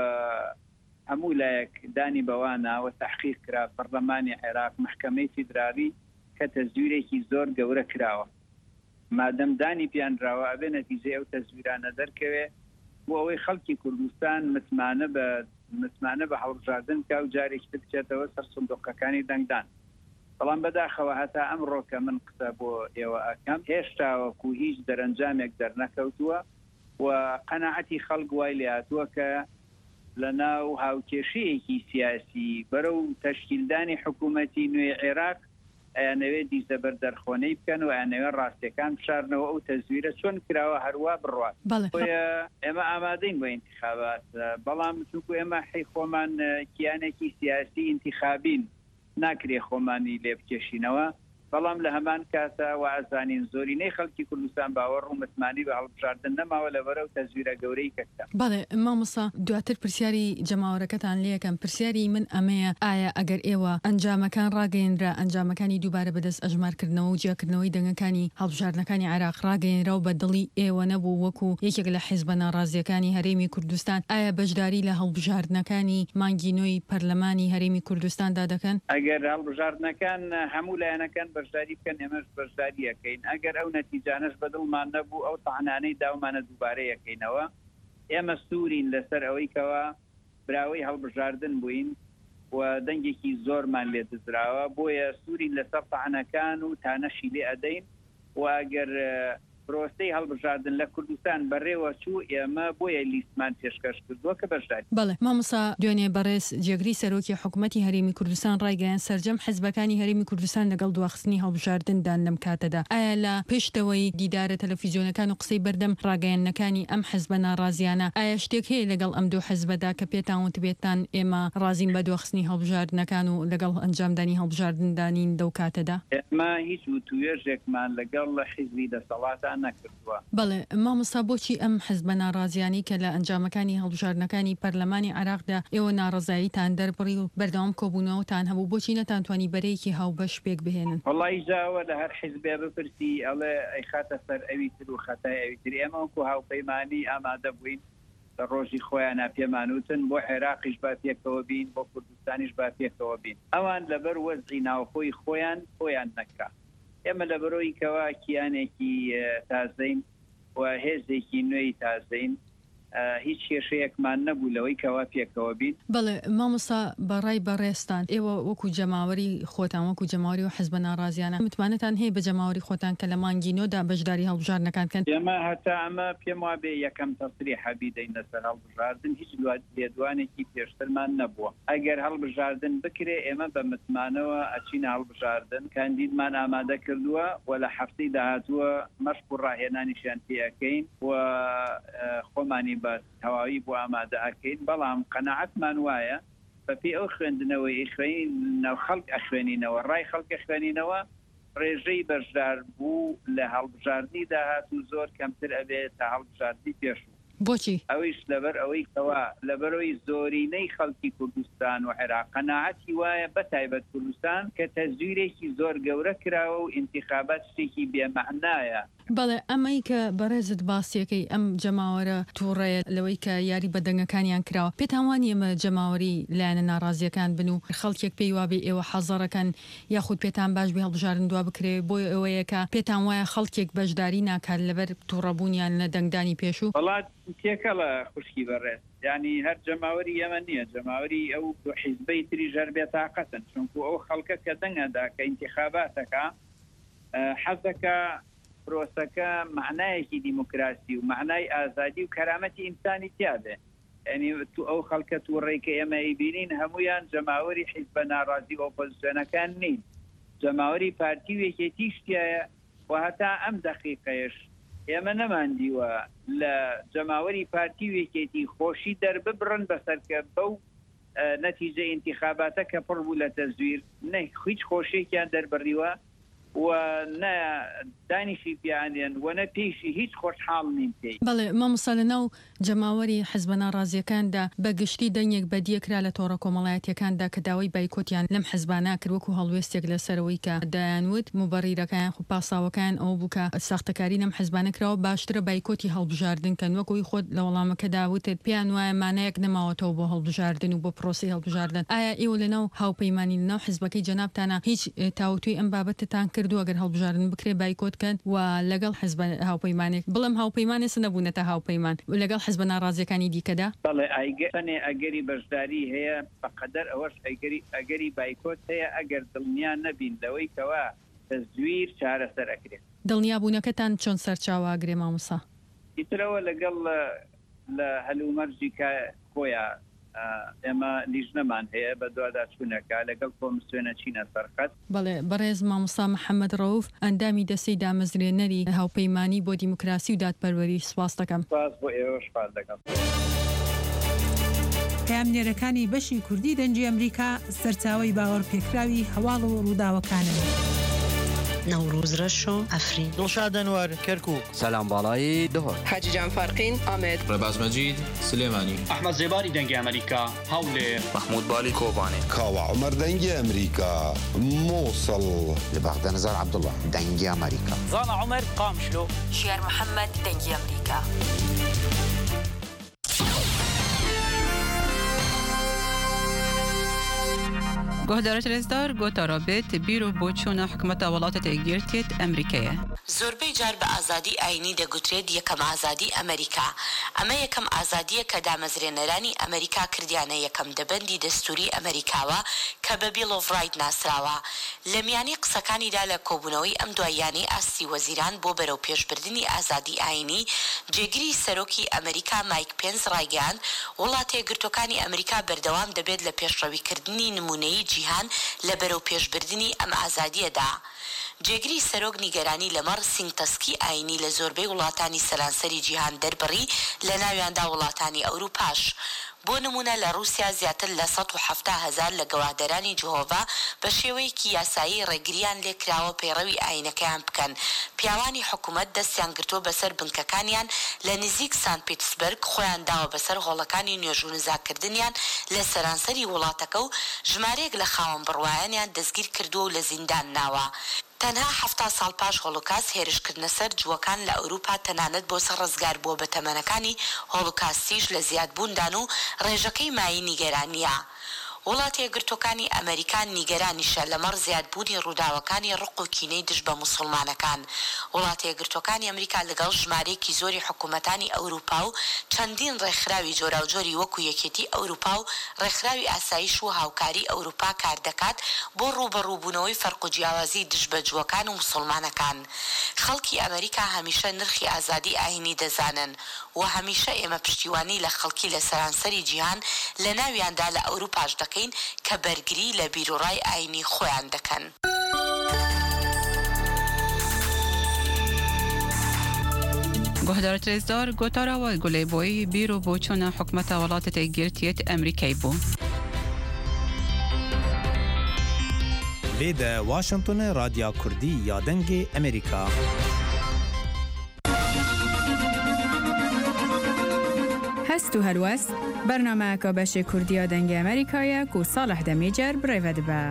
هەموو لایەک دانی بەوانەوە تەحقیق کرا پەرلەمانی عێراق محکەمەی فیدرالی کە تەزویرێکی زۆر گەورە کراوە مادەم دانی پیانراوە ئەبێ نەتیجەی ئەو تەزویرانە دەرکەوێ بۆ ئەوەی خەڵکی کوردستان متمانە بە متمانە بە هەڵبژاردن کا و جارێکی تر بچێتەوە سەر سندوقەکانی دەنگدان بەڵام بەداخەوە هەتا ئەمڕۆکە من قسە بۆ ئێوە ئەکەم هێشتا وەکو هیچ دەرەنجامێک دەرنەکەوتووە و قەناعەتی خەڵک وای لێ هاتووە کە لە ناو هاوکێشەیەکی سیاسی بەرەو تەشکیلدانی حکوومەتی نوێی عێراق ئەیانەوێ دیزە بەردەرخۆنەی بکەن و ئەیانەوێ ڕاستیەکان بشارنەوە ئەو تەزویرە چۆن کراوە هەروە بڕوات ئێمە ئامادەین بۆ ئینتیخابات بەڵام چونکو ئێمە حی خۆمان کیانێکی سیاسی ئینتیخابین ناکرێ خۆمانی لێ بکێشینەوە بەڵام لە هەمان کاتە وازانین زۆرینەی خەڵکی کوردستان باوەڕ و متمانی بە هەڵبژاردن نەماوە لەبەرە و تەزویرە گەورەی کەکتا. بەڵێ مامۆستا دواتر پرسیاری جەماوەرەکەتان لێ یەکەم پرسیاری من ئەمەیە ئایا ئەگەر ئێوە ئەنجامەکان ڕاگەیەنرا ئەنجامەکانی دووبارە بەدەست ئەژمارکردنەوە و جیاکردنەوەی دەنگەکانی هەڵبژاردنەکانی عێراق ڕاگەیەنرا و بە دڵی ئێوە نەبوو وەکو یەکێک لە حیزبە ناڕازیەکانی هەرێمی کوردستان ئایا بەشداری لە هەڵبژاردنەکانی مانگی نۆی پەرلەمانی هەرێمی کوردستاندا دەکەن؟ ئەگەر هەڵبژاردنەکان هەموو لایەنەکان بەشداری بکەن ئێمەش بەشداریەکەین ئەگەر ئەو نەتیجانش بەدڵمان نەبوو ئەو تەعنانەی داومانە دووبارەیەکەینەوە ئێمە سوورین لەسەر ئەوەی کەوە براوەی هەڵبژاردن بووین و دەنگێکی زۆرمان لێ دزراوە بۆیە سوورین لەسەر تەعنەکان و تانەشی لێ ئەدەین و ئەگەر پرۆسەی هەڵبژاردن لە کوردستان بەڕێوە چوو ئێمە بۆیە لیستمان پێشکەش کردووە کە بەشداری. بەڵێ مامۆستا دوێنێ بەڕێز جێگری سەرۆکی حکوومەتی هەرێمی کوردستان ڕایگەیان سەرجەم حیزبەکانی هەرێمی کوردستان لەگەڵ دواخستنی هەڵبژاردندان لەم کاتەدا ئایا لە پێشتەوەی دیدارە تەلەڤیزیۆنەکان و قسەی بەردەم ڕاگەیاندنەکانی ئەم حیزبە ناڕازیانە ئایا شتێک هەیە لەگەڵ ئەم دوو حیزبەدا کە پێتان وتبێتان ئێمە ڕازین بە دواخستنی هەڵبژاردنەکان و لەگەڵ ئەنجامدانی هەڵبژاردندانین دەو کاتەدا؟ ئێمە هیچ وتوێژێکمان لەگەڵ لە حیزبی دەسەڵاتان نەکردووە. بەڵێ مامۆستا بۆچی ئەم حیزبە ناڕازیانی کە لە ئەنجامەکانی هەڵبژاردنەکانی پەرلەمانی عێراقدا ئێوە ناڕزاییتان دەربڕی و بەردەوام کۆبوونەوەتان هەبوو بۆچی نەتانتوانی بەرەیەکی هاوبەش پێک بهێنن؟ وەڵی جاوە لە هەر حیزبێ بپرسی ئەڵێ ئەی خاتە سەر ئەوی تر و خەتای ئەوی تر ئێمە وەکو هاوپەیمانی ئامادە بووین لە ڕۆژی خۆیان پێمانوتن بۆ عێراقیش با پێکەوە بین بۆ کوردستانیش با پێکەوە بین ئەوان لەبەر وەزعی ناوخۆی خۆیان خۆیان نەکرا ئێمە لە بەرۆی کەوا کیانێکی تازەین و هێزێکی نوێی تازەین هیچ کێشەیەکمان نەبوو لەوەی کەوا پێکەوە بین. بەڵێ مامۆستا بەڕای بەڕێستان ئێوە وەکو جەماوەری خۆتان وەکو جەماوەری و حیزبە ناڕازیانە متمانەتان هەیە بە جەماوەری خۆتان کە لە مانگی نۆدا بەشداری هەڵبژاردنەکان کەن؟ ئێمە هەتا ئەمە پێم وا بێ یەکەم تەسریح حەبیدەین لەسەر هەڵبژاردن هیچ لێدوانێکی پێشترمان نەبووە ئەگەر هەڵبژاردن بکرێ ئێمە بە متمانەوە ئەچینە هەڵبژاردن کاندیدمان ئامادە کردووە و لە هەفتەی داهاتووە مەشق و ڕاهێنانیشیان پێەکەین و خۆمانی تەواوی بۆ ئامادە ئەکەین بەڵام قەناعەتمان وایە بەپێی ئەو خوێندنەوەی خوێن ناو خەڵک ئەخوێنینەوە ڕای خەڵکە خوێنینەوە ڕێژەی بەشدار بوو لە هەڵبژاردنی داهات و زۆر کەمتر ئەبێت تا هەڵبژاردنی پێشوو بۆچی ئەویش لەبەر ئەوەی کەوا لەبەرەوەی زۆرینەی خەڵکی کوردستان و عێراق قەناعەتی وایە بەتایبەت کوردستان کە تەزویرێکی زۆر گەورە کراوە و ئینتیخابات شتێکی بێمەعنایە. بەڵێ ئەمەی کە بەڕێزت باسیەکەی ئەم جەماوەرە تووڕێ لەوەی کە یاری بەدەنگەکانیان کراوە پێتانوان ئێمە جەماوەری لایەنە ناڕازیەکان بن و خەڵکێک پێی وابێ ئێوە حەزەڕەکەن یاخود پێتان باش بێ هەڵبژارن دوا بکرێ بۆ ئەوەیە کە پێتان وایە خەڵکێک بەشداری ناکات لەبەر تووڕەبوونیان لە دەنگدانی پێشوو وڵات تێکە لە خوشکی بەڕێز ینی هەر جەماوەری ئێمە نییە جەماوەری ئەو حیزبەی تری ژەر بێتاقەتن چونکو ئەو خەڵکە کە دەنگەدا کە ئینتیخاباتەکە حەزەکە پرۆسەکە معنایەکی دیموکراسی و معنای ئازادی و کەرامەتی ئینسانی تیاابێ ینی تو ئەو خەڵکە تووڕێکە ئێمە ئیبینین هەمویان جەماوەری حیزبە ناڕازی ئۆپۆزیسیۆنەکان نین جەماوەری پارتی و یەکێتی شتایە و هەتا ئەم دەقیقەیەش ئێمە نەماندیوە لە جەماوەری پارتی و یەکێتی خۆشی دەرببڕن بەسەرکە بەو نەتیجە ئینتیخاباتە کە پڕ بوو لە تەزویر نەی هیچ خۆشیێکیان دەربڕیوە و نە دانیشی پیانێن و نە پێشی هیچ خۆشحاڵ نیم پێی بەڵێ مامۆستا لەناو جەماوەری حیزبە ناڕازیەکاندا بەگشتی دەنگێک بەدیەکرا لە تۆڕە کۆمەڵایەتیەکاندا کە داوای بایکۆتیان لەم حیزبانە کرد وەکو هەڵوێستێک لەسەرەوەی کە دایانوت مبەڕیرەکان خو پاساوەکان ئەو بووکە ساختەکاری لەم حیزبانە کراوە باشترە بایکۆتی هەڵبژاردن کەن وەکوی خۆت لە وەڵامەکە داوتت پێیان وایە مانایەک نەماوەتەوە بۆ هەڵبژاردن و بۆ پرۆسی هەڵبژاردن ئایا ئێوە لەناو هاوپەیمانی لەناو حیزبەکەی جەنابتانە هیچ تاوتوی ئەم بابەتتان کردو ئەگەر هەڵبژاردن بکرێ بایکۆتکەن و لەگەڵ حیزب هاوپەیمانێک بڵم هاوپەیمانێ نەبوونەتە هاوپەیمان لەگەڵ حیزب ناڕازیەکانی دیکەدا بەڵێ ئایگەنێ ئەگەری بەشداری هەیە بەقەدەر ئەوەش ئەگەری ئەگەری بایکۆت هەیە ئەگەر دڵنیا نەبین لەوەی کەوا تەزویر چارەسەر ئەکرێت دڵنیا بوونەکەتان چۆن سەرچاوەگرێ مامۆستا ئیترەوە لەگەڵ لە هەلومەرجی خۆیان ئێمە لیژنەمان هەیە بە دوواداچوونەکە لەگەڵ کۆمسیۆنە چینە سەرخەت بەڵێ بەڕێز مامۆستا محەممەد ڕەوف ئەندامی دەستەی دامەزرێنەری هاوپەیمانی بۆ دیموکراسی و دادپەروەری سواس دەکەم سپاس بۆ ئێوەش سپاس دەکەم. پامنێرەکانی بەشی کوردی دەنجی ئەمریکا سەرچاوی باوەڕ پێکراوی هەواڵ و ڕووداوەکانن. نوروز رشو افرین دڵشاد ئەنوەر کەرکووک سەلام باڵایی دهۆر حاجی جان فارقین ئامێد ڕێباز مەجید سلێمانی ئەحمەد زێباری دەنگی ئەمریکا هەولێر محمود بالی کۆبانێ کاوە عومەر دەنگی ئەمریکا مووسڵ لە بەغدە نەزار عەبدوڵڵا دەنگی ئەمریکا زانا عومەر قامشلۆ شێر محەممەد دەنگی ئەمریکا. گۆهدارە رێزدار گۆتا رابێت بیر و بۆچوونە حکومەتە وڵاتە یەکگرتوێت ئەمریکایە. زۆربەی جار بە ئازادی ئاینی دەگوترێت یەکەم ئازادی ئەمریکا. ئەمە یەکەم ئازادیە کە دامەزرێنەرانی ئەمریکا کردیانە یەکەم دەبەندی دەستوری ئەمریکاوە کە بە بیل ئۆف ڕایت ناسراوە. لە میانی قسەکانیدا لە کۆبوونەوەی ئەم دواییانەی ئاستی وەزیران بۆ بەرەو پێشبردننی ئازادی ئاینی جێگیری سەرۆکی ئەمریکا مایک پێنس ڕایگەیاند وڵاتە یەکگرتووەکانی ئەمریکا بەردەوام دەبێت لە پێشڕەویکردنی نمونەیی جیهان لە بەرەو پێشبردننی ئەم ئازادیەدا. جێگری سەرۆک نیگەرانی لەمەڕ سینگتەسکی ئاینی لە زۆربەی وڵاتانی سەرانسەری جیهان دەربڕی لە ناویاندا وڵاتانی ئەوروپاش. بۆ نمونە لە رووسیا زیاتر لە سەد و هەفتە هەزار لە گەوادەرانی جهۆڤا بە شێوەیەکی یاسایی ڕێگریان لێکراوە پەیڕەوی ئاینەکەیان بکەن. پیاوانی حکوومەت دەستیان گرتووە بەسەر بنکەکانیان لە نزیک سانت پیتسبرگ خۆیان داوە بەسەر هۆڵەکانی نوێژ و نزاکردنیان لە سەرانسەری وڵاتەکە و ژمارەیەک لە خاوەن بڕوایانیان دەستگیر کردووە و لە زیندان ناوە. تەنها هەفتا ساڵ پاش هۆڵۆکاست هێرشکردنە سەر جووەکان لە ئەوروپا تەنانەت بۆ سەر ڕزگار بووە بە تەمەنەکانی هۆڵۆکاستیش لە زیادبووندان و ڕێژەکەی مایی نیگەرانیە. وڵاتی یەکگرتووەکانی ئەمریکان نیگەرانیشە لەمەڕ زیادبوونی ڕووداوەکانی ڕق و کینەی دژ بە موسڵمانەکان. وڵاتی یەکگرتووەکانی ئەمریکا لەگەڵ ژمارەیەکی زۆری حکوومەتانی ئەوروپا و چەندین ڕێکخراوی جۆراوجۆری وەکو یەکێتی ئەوروپا و ڕێکخراوی ئاسایش و هاوکاری ئەوروپا کار دەکات بۆ ڕوبەڕووبوونەوەی فەرق و جیاوازی دژ بە جووەکان و موسڵمانەکان. خەڵکی ئەمریکا هەمیشە نرخی ئازادی ئاینی دەزانن و هەمیشە ئێمە پشتیوانی لە خەڵکی لە سەرانسەری جیهان لە ناویاندا لە ئەوروپاش دەکەین کە بەرگری لە بیرۆڕای ئاینی خۆیان دەکەن. گۆهدارە رێزدار گۆتاراوە گولەیبۆی بیر و بۆچوونە حکومەتە وڵاتە یەکگرتوێت ئەمریکای بوو. لێدە واشنگتۆنە رادیا کوردی یا دەنگی ئەمریکا. هستو هلوست برنامه که بشه کردیا دنگ امریکایه کو صالح دمیجر برایود با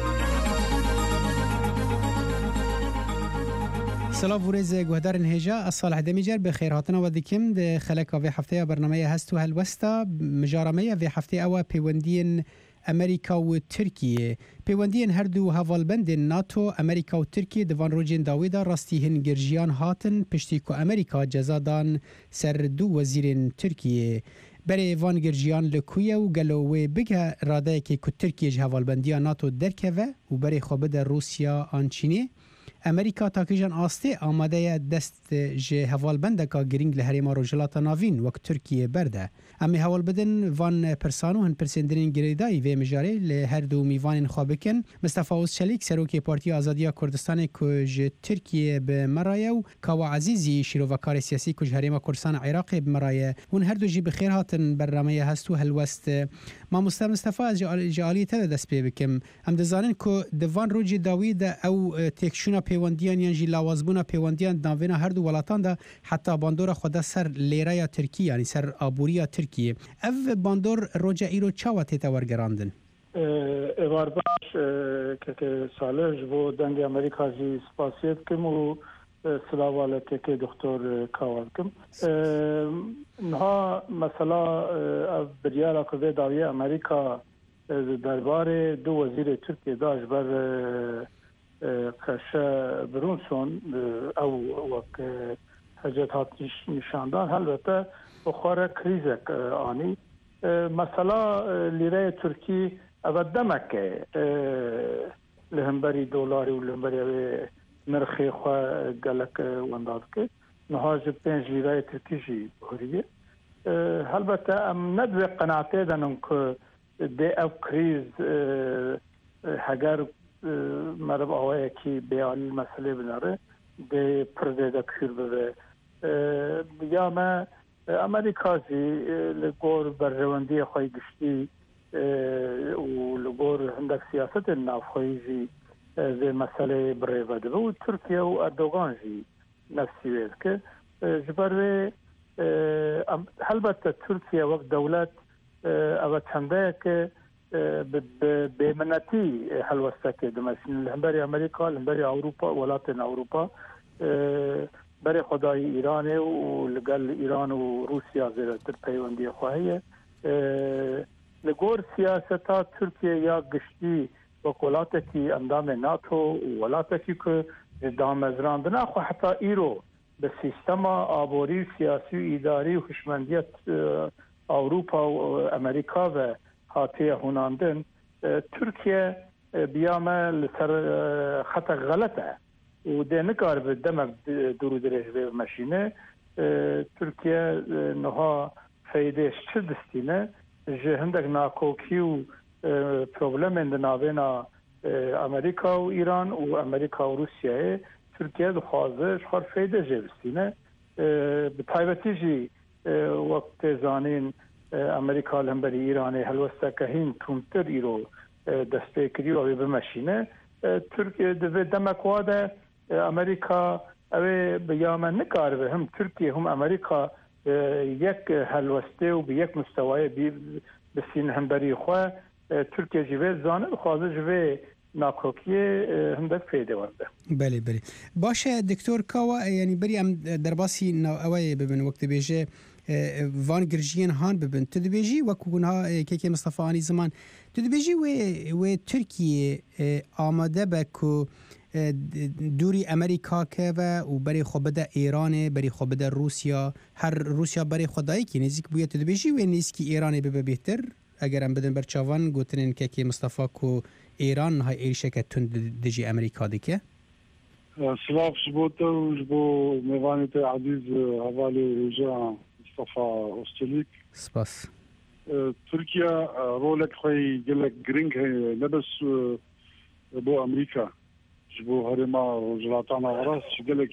سلام ورز گهدار هجا صالح دمیجر به خیر هاتنا و دیکم ده خلک و هفته برنامه هستو هلوستا مجارمه و هفته او پیوندین امریکا و ترکیه پیوندین هر دو هوالبند ناتو امریکا و ترکیه دوان روجین داویدا راستی هن گرجیان هاتن پشتی که امریکا جزادان سر دو وزیرین ترکیه برای وان گرجیان لکویه و گلوه بگه راده که که ترکیه جه هوالبندی ناتو درکه و برای خوابه در روسیا آنچینه امریکا تاکیجان آسته آماده دست جه هوالبنده که گرینگ لحریما روجلات ناوین وقت ترکیه برده امی هوالبدن وان پرسانو هن پرسندرین گریدای و مجاره لهر دو میوان خوابکن مصطفی اوسچلیک سروکی پارتی آزادی کردستان که جه ترکیه به مرایو کوا عزیزی شیروکار سیاسی که حریما کردستان عراق به مرایه ون هر دو جی بخیر هاتن برنامه هستو هلوست ما مصطفی از جالی تل دست پی بکم ام دزانن که دوان روجی داوید او تکشونا پیوندیان یعنی لاوازبونا پیوندیان ناوینا هر دو ولاتان دا حتی باندور خود سر لیره ترکیه یعنی سر آبوری ترکیه او باندور روجا ایرو چاوتی تورگراندن ایوار باش که سالش بو دنگ امریکا جی سپاسیت کم و سلاوالت که دکتر کاوال کم نها مثلا بریارا که داوی امریکا درباره دو وزیر ترکیه داشت بر قشه برونسون او وقت حجت هاتش نشاندان البته بخوره کریزک آنی مثلا لیره ترکی اول دمکه لهمبری دولاری و لهمبری نرخی خواه گلک ونداد که نهاج پنج لیره ترکی جی بخوریه البته ام ندوی قناعته دنم که ده او کریز هگر مرب آوه که بیانی مسئله بناره ده پرده ده کشور بده یا ما امریکا زی لگور برجواندی خواهی گشتی و لگور هندک سیاست ناف خواهی زی ده مسئله بره بده و ترکیه و اردوغان زی نفسی بید که جبره البته ترکیه وقت دولت او چنده که به منتی حلوسته که دمشین لهمبری امریکا لهمبری اروپا ولاتن اروپا برای خدای ایران و لگل ایران و روسیا زیرتر پیوندی خواهیه لگور سیاستا ترکیه یا گشتی وکولاته که اندام ناتو و ولاته که دام ازراندنا خو حتی ایرو به سیستم آبوری سیاسی و اداری و خشمندیت اروپا و امریکا و هاتیه هناندن ترکیه بیامه لسر خطا غلطه و ده نکار به دمک درو درش به مشینه ترکیه نها فیدهش چه دستینه جه هندک ناکوکی و پروبلم اندنابینا امریکا و ایران و امریکا و روسیه ترکیه دخوازه شخور فیده جه بستینه به طایبتی جی وقت زانین امریکا لهمبری ایرانی هلوسته که هین تونتر ایرو دسته کری و بمشینه ترکیه دوی دمکواده امریکا اوه بیامه نکار به هم ترکیه هم امریکا یک هلوسته و به یک مستوای بسین همبری خواه ترکیه جوه زانه خوازه جوه ناکوکیه هندک پیده ورده بله بله باشه دکتر کاوا یعنی بری هم در باسی نوعوه ببین وقت بیجه وان گرجیان هان ببن تدبیجی و کوونها که که مصطفی آنی زمان تدبیجی و و ترکیه آماده به کو دوری امریکا که و برای خوبده ایران برای خوبده روسیا هر روسیا برای خدایی که نزدیک بوده تدبیجی و نزدیک ایران به بهتر اگر هم بدن برچوان گوتنن که که مصطفی کو ایران های ایرشه که تند دیجی امریکا دیگه سلاف سبوته و جبو میوانیت عزیز حوالی جا مصطفى اوستليك سپاس تركيا رولك خوي قالك جرينج لبس بو امريكا جبو هرما جلاتانا غراس قالك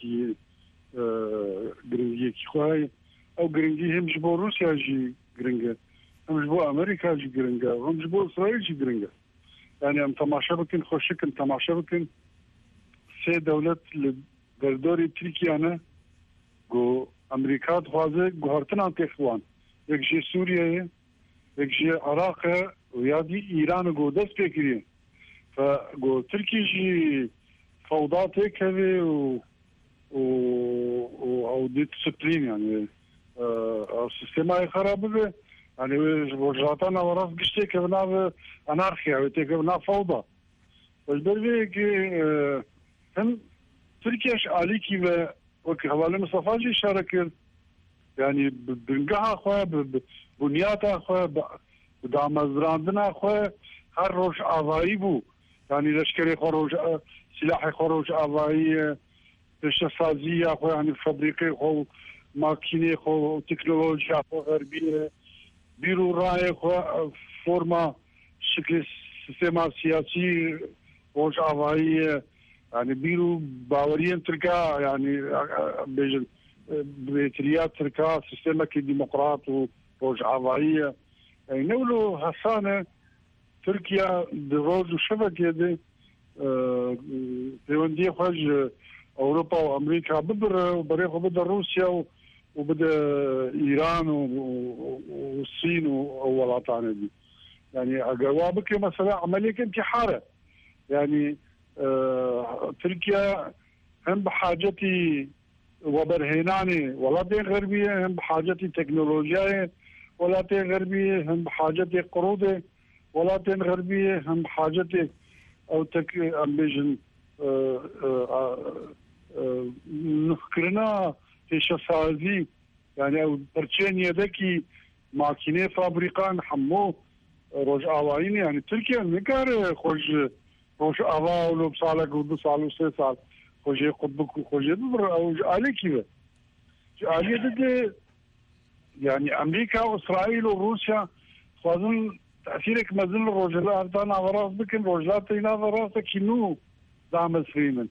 جرينجي خوي او جرينجي هم جبو روسيا جي جرينجا هم جبو امريكا جي جرينجا هم جبو اسرائيل جي جرينجا يعني ام تماشا بكن خوشكن تماشا بكن سه دولت دردوري تركيا انا جو امریکا دخوازه گوهرتنا تخوان یەکژێ سووریایە یەکژێ عراقە و یادی ئیران گۆ دەست پێکرێن گۆ ترکیژی فەودا تێکەوێ و ئەو دیسپلین یانێ سیستێمای خراپ ببێ یعنی ڕۆژهاتە ناوەڕاست گشتێکە بناوە ئەنارخیا تێکە بنا فەودا بەرێکی هەم ترکیاش عالیکی بە وەک هەواڵە مستەفاجی ئشارە کرد یعنی بنگەها خۆ بنیاتا خۆ دامەزراندنا خۆ هەر ڕۆژ ئاوایی بوو یعنی لەشکری خۆ ڕۆژ سلاحی خۆ ڕۆژ ئاوایی پێشە سازی یا خۆ ینی فەبریقی خۆ و ماکینێ خۆ و تکنۆلۆژیا خۆ غەربیە بیر و ڕایە خۆ فۆرما شکلی سیستێما سیاسی ڕۆژ ئاواییە ینی بیر و باوەریان ترکا ینی بێژن بێتریا ترکا سیستێمەکی دیموقرات و ڕۆژ ئاواییە نەولۆ هەسانە ترکیا ڕۆژ و شەوەکێ دێ پەیوەندی خۆش ئەوروپا و ئەمریکا ببرە و بەرێ خۆ بدە رووسیا و و بدە ئیران و سین و ئەو وڵاتانە دی ینی ئەگەوا بکە مەسەلا عملێک انتحارە ینی ترکیا هەم بە حاجەتی وەبەرهێنانی وڵاتێن غەربیە هەم بە حاجەتی تەکنۆلۆژیایە وڵاتێن غەربیە هەم بە حاجەتی قڕودێ وڵاتێن غەربیە هەم بە حاجەتی ئەو تەک ئەم بێژن نخکردنا پێشە سازی یعنی ئەو پەرچێن یەدەکی ماکینێ فابریقان هەموو ڕۆژ ئاوایینی ینی ترکیا نکارە خۆش ڕۆژ ئاوا و لۆ ساڵێک و دو ساڵ و سێ ساڵ خۆشێ خود بک و خۆشێ ببڕە ئەو ئالێکی بێ ئالێ دەدێ یعنی ئەمریکا و ئیسرائیل و رووسیا خوازن تأثیرێک مەزن لە ڕۆژەلا هەرتا ناوەڕاست بکەن ڕۆژلاتی ناوەڕاستێکی نو دامەسرێنن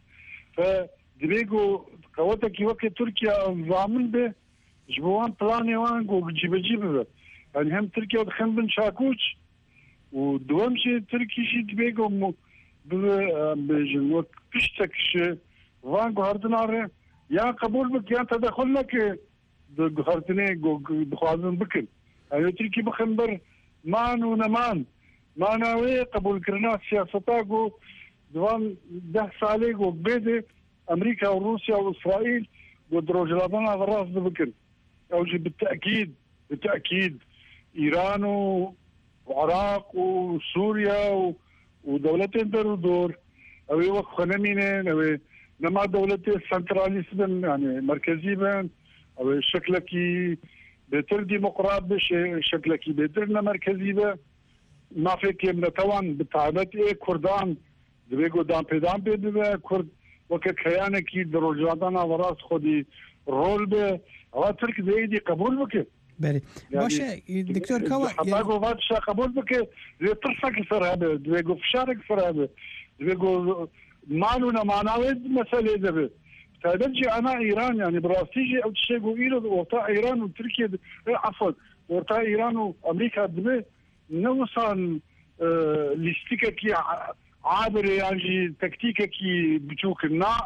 دبێ و قەوەتێکی وەکە تورکیا زامن بێ ji bo wan planê wan got cîbecî bibe yani hem Tirkiye dixin bin çakûç û duwem jî Tirkî jî dibê got bibe bêjin wek piştek ji van guhardina re ya qebûl bik ya tedexul neke di guhardinê got dixwazin bikin yani Tirkî bixin ber man û neman mana wê qebûlkirina siyaseta got divan deh salê got bêde أمريكا وروسيا وإسرائيل ودروجلاتنا غراس بكن أوجي بالتأكيد بالتأكيد إيران وعراق وسوريا ودولتين داروا دور أو وقف خنمينين أو نما دولتين سنتراليستن يعني مركزي بن أو شكلكي بيتر ديمقراط بش شكلكي بيترنا مركزي به ما فيك من طبعا بتعبت إيه كردان دبيجو دام بيدام بيدبه كرد وەکە کەیانێکی دڕۆژاتانە وەڕاست خۆدی ڕۆل بێ ئەوە ترک دەیدی قبول بکە باشە دکتۆر کەوە قبول بکە دوێ ترسێکی سەر هەبێ دوێ گۆ فشارێک سەر هەبێ دوێ گۆ مان و نەماناوێت مەسەلێ دەبێت تایبەتجی ئەنا ئیران ینی بڕاستیژی ئەو تشتێک و ئیرۆ ئۆرتا ئیران و ترکیە عەفەن ئۆرتا ئیران و ئەمریکا دبێ نەوسان لیستیکێکی عابر يعني تكتيككي بتشوك الناع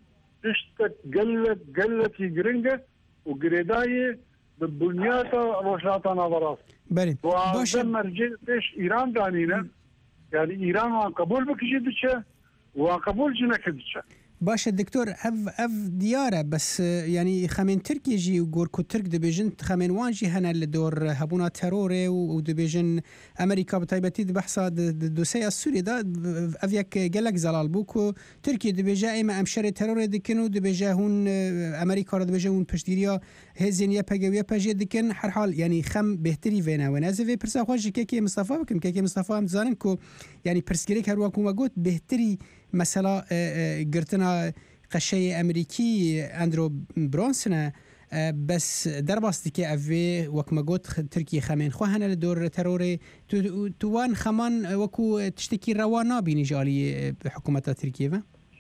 تشتك قلت قلتي جرينجا وقريداية بالبنياتا روشاتنا براس بلي باش مرجع ايش ايران دانينا يعني ايران وان قبول بكجي دشا وان قبول جنك دشا باشه دکتۆر ئەv ئەv دیارە بەس ینی خەمێن ترکێژی و گۆرک و ترک دەبێژن خەمێن وانژی هەنە لە دۆر هەبوونا تەرۆرێ و دەبێژن ئەمریکا بە تایبەتی بەحسا دوسەی سووریدا ئەv یەک gelek زەلال بوو و ترکی دەبێژە ئێمە ئەم شەرێ تەرۆرێ دکن و دەبێژە هون ئەمریکا را دەبێژە هون پشتگیریە هێزیێنە پەگەویە پەژێ دکن هەرحال ینی خەم بهتری vێناوە نازەوێ پرساخواژی کێکی مستەفا بکەم کێکی مستەفا ئەم زانن و ینی پرسگیرێک هەروەکومە گوت بهتری مثلا گرتنا قشەی ئەمریکی ئەندرۆ برۆنسنە بەس دەرباستیکە ئەvێ وەکمە گوت ترکی خەمێن خۆ هەنە لە دۆر تەرۆرێ توان خەمان وەکو تشتێکی ڕەوا نابینی ژالی حکوومەتە ترکیەوە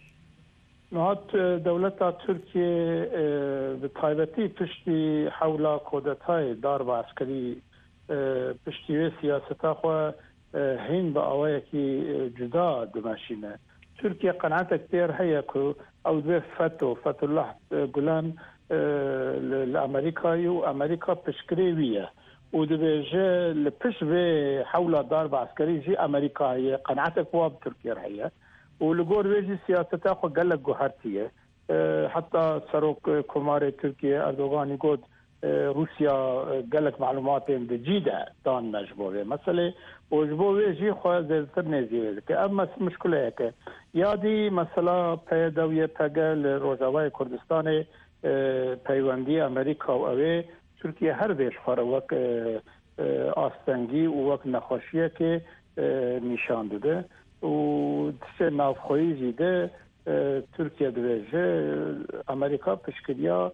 نهات دولتا ترکیە بە تایبەتی پشتی حولا کۆدەتای دار بە عسکەری پشتیوێ سیاسەتا خۆ هین بە ئەوەیەکی جودا دمەشینە تركيا قناعتك كثير هي او ذي فتو فتو الله جولان لامريكا وامريكا بشكريويه ودبيجه لبش في حول ضرب عسكري جي امريكا هي قناعتك واب تركيا هي ولقور ويجي سياسته قال لك جوهرتيه حتى سروك كمار تركيا اردوغان يقول روسيا قال لك معلومات جديده دان مجبوره مثلا وجبوه جي خو زلتر نزيه اما مشكله هيك يا دي مثلا پیداوی پگل روزاوای کردستان پیوندی امریکا و اوه ترکیه هر بیش خاره وک آستنگی و وک نخوشیه که نشان داده و دسته نافخویی زیده ترکیه دویجه امریکا پشکریا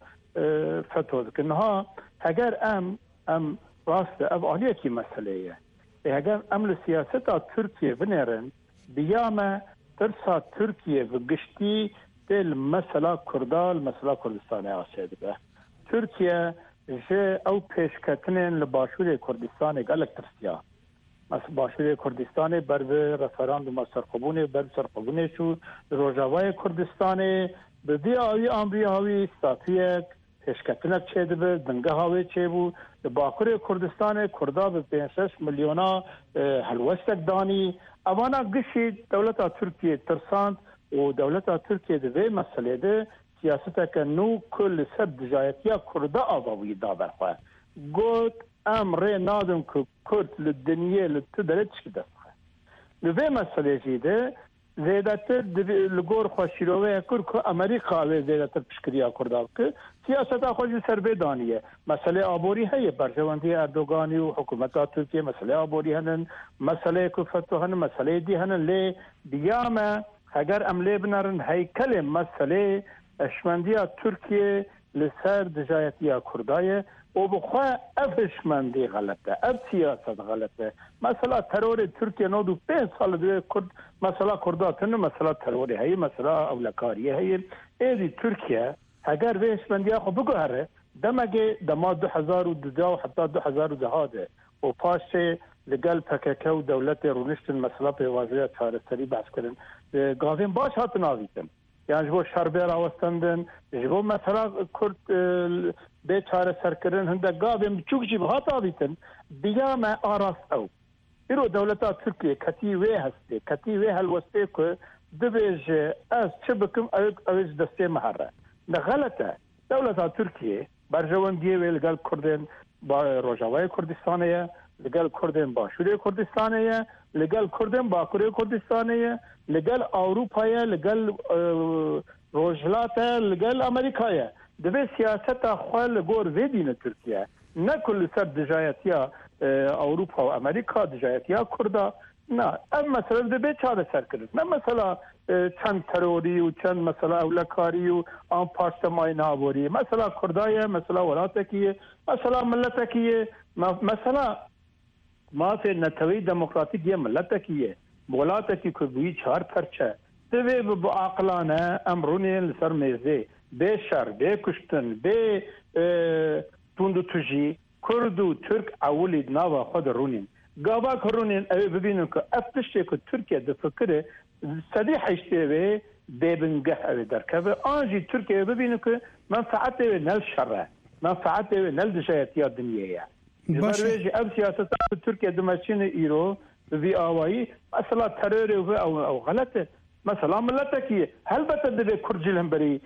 فتوه که نها اگر ام ام راست اب آلیه کی مسئله ایه اگر ام لسیاستا ترکیه بنیرن بیامه ترسا ترکیه و گشتی دل مسئله کردال مسئله کردستان آسیده به ترکیه جه او پیشکتنین لباشور کردستان گلک ترسیا مثل باشور کردستان بر به رفراندوم سرقبونه بر سرقبونه شو روجاوای کردستان به دی آوی آمری هاوی ستاتویک پیشکتنک چه دبه دنگه هاوی چه بو باکور کردستان کردا به پنج میلیونا هلوستک دانی اوانا گشی دولت ترکیه ترساند و دولت ترکیه دوی مسئله ده سیاسته که نو کل سر دجایتیا کرده آواوی دا برخواه گوت امره نادم که کرد لدنیه لتدره چی دست خواه دوی مسئله جیده زیادتر لگور خوشیروه کرد که امریکا و زیادتر پشکریا کرده که سیاسته خوش سربه دانیه مسئله آبوری هیه برجواندی اردوگانی و حکومت ترکیه مسئله آبوری هنن مسئله کفتو هنن مسئله دی هنن لی بیامه اگر عمله بنارن هیکل مسئله اشمندی ترکیه لسر دجایتی کردایه و بخواه اف اشمندی غلطه اف سیاست غلطه مثلا ترور ترکیه نودو پینز سال دوی کرد مثلا کرداتن مثلا تروری هی مثلا اولکاریه هی ایدی ترکیه اگر به اشمندی خو بگوهره دمگه دما دو هزار و دو و حتی دو هزار و دهاده و پاشه لگل پککه و دولت رونشتن مثلا به وزیر چارستری بحث کردن گاوین باش هات ناویتن یعنی جبو شربه راوستندن جبو مثلا کرد به چارستر کردن هنده گاوین چوک جیب هات آویتن بیام آراست او ایرو دولتا ترکیه کتی وی هسته کتی وی هلوسته که دبیج از چه بکم اویج دسته محره نه غلطه دولتا ترکیه برجواندیه وی لگل کردن با روجاوای کردستانه لگل کردن باشوری کردستانه لگل کردن باکوری کردستانه لگل اروپای لگل روجلات لگل امریکای دوی سیاست خوال گور ویدین ترکیه نه کل سر دجایتیا اروپا و امریکا دجایتیا کرده نه ام مثلا دوی چاره سر کرد نه مثلا چند تروری و چند مثلا اولکاری و آن پاشتمای نابوری مثلا کردای مثلا ولاتکیه مثلا ملتکیه مثلا ما في نتوي ديمقراطية ملتكية مولاتكي كبوي چهار پرچه دوی بعقلانه امروني لسر ميزي بشر بكشتن ب توندو تجي كردو ترك اولي ناوا خود رونين گاوا کرونين اوه ببینن که افتشته که ترکیه ده فکره صدیح اشتوه ببنگه اوه درکبه آنجي ترکیه ببینن که منفعته اوه نل شره منفعته اوه نل دشایتیا دنیایه برویج اب سیاست ترکیه دمشین ایرو وی آوایی مثلا ترور و او او غلطه مثلا ملتکیه هل بته به کرجل هم بری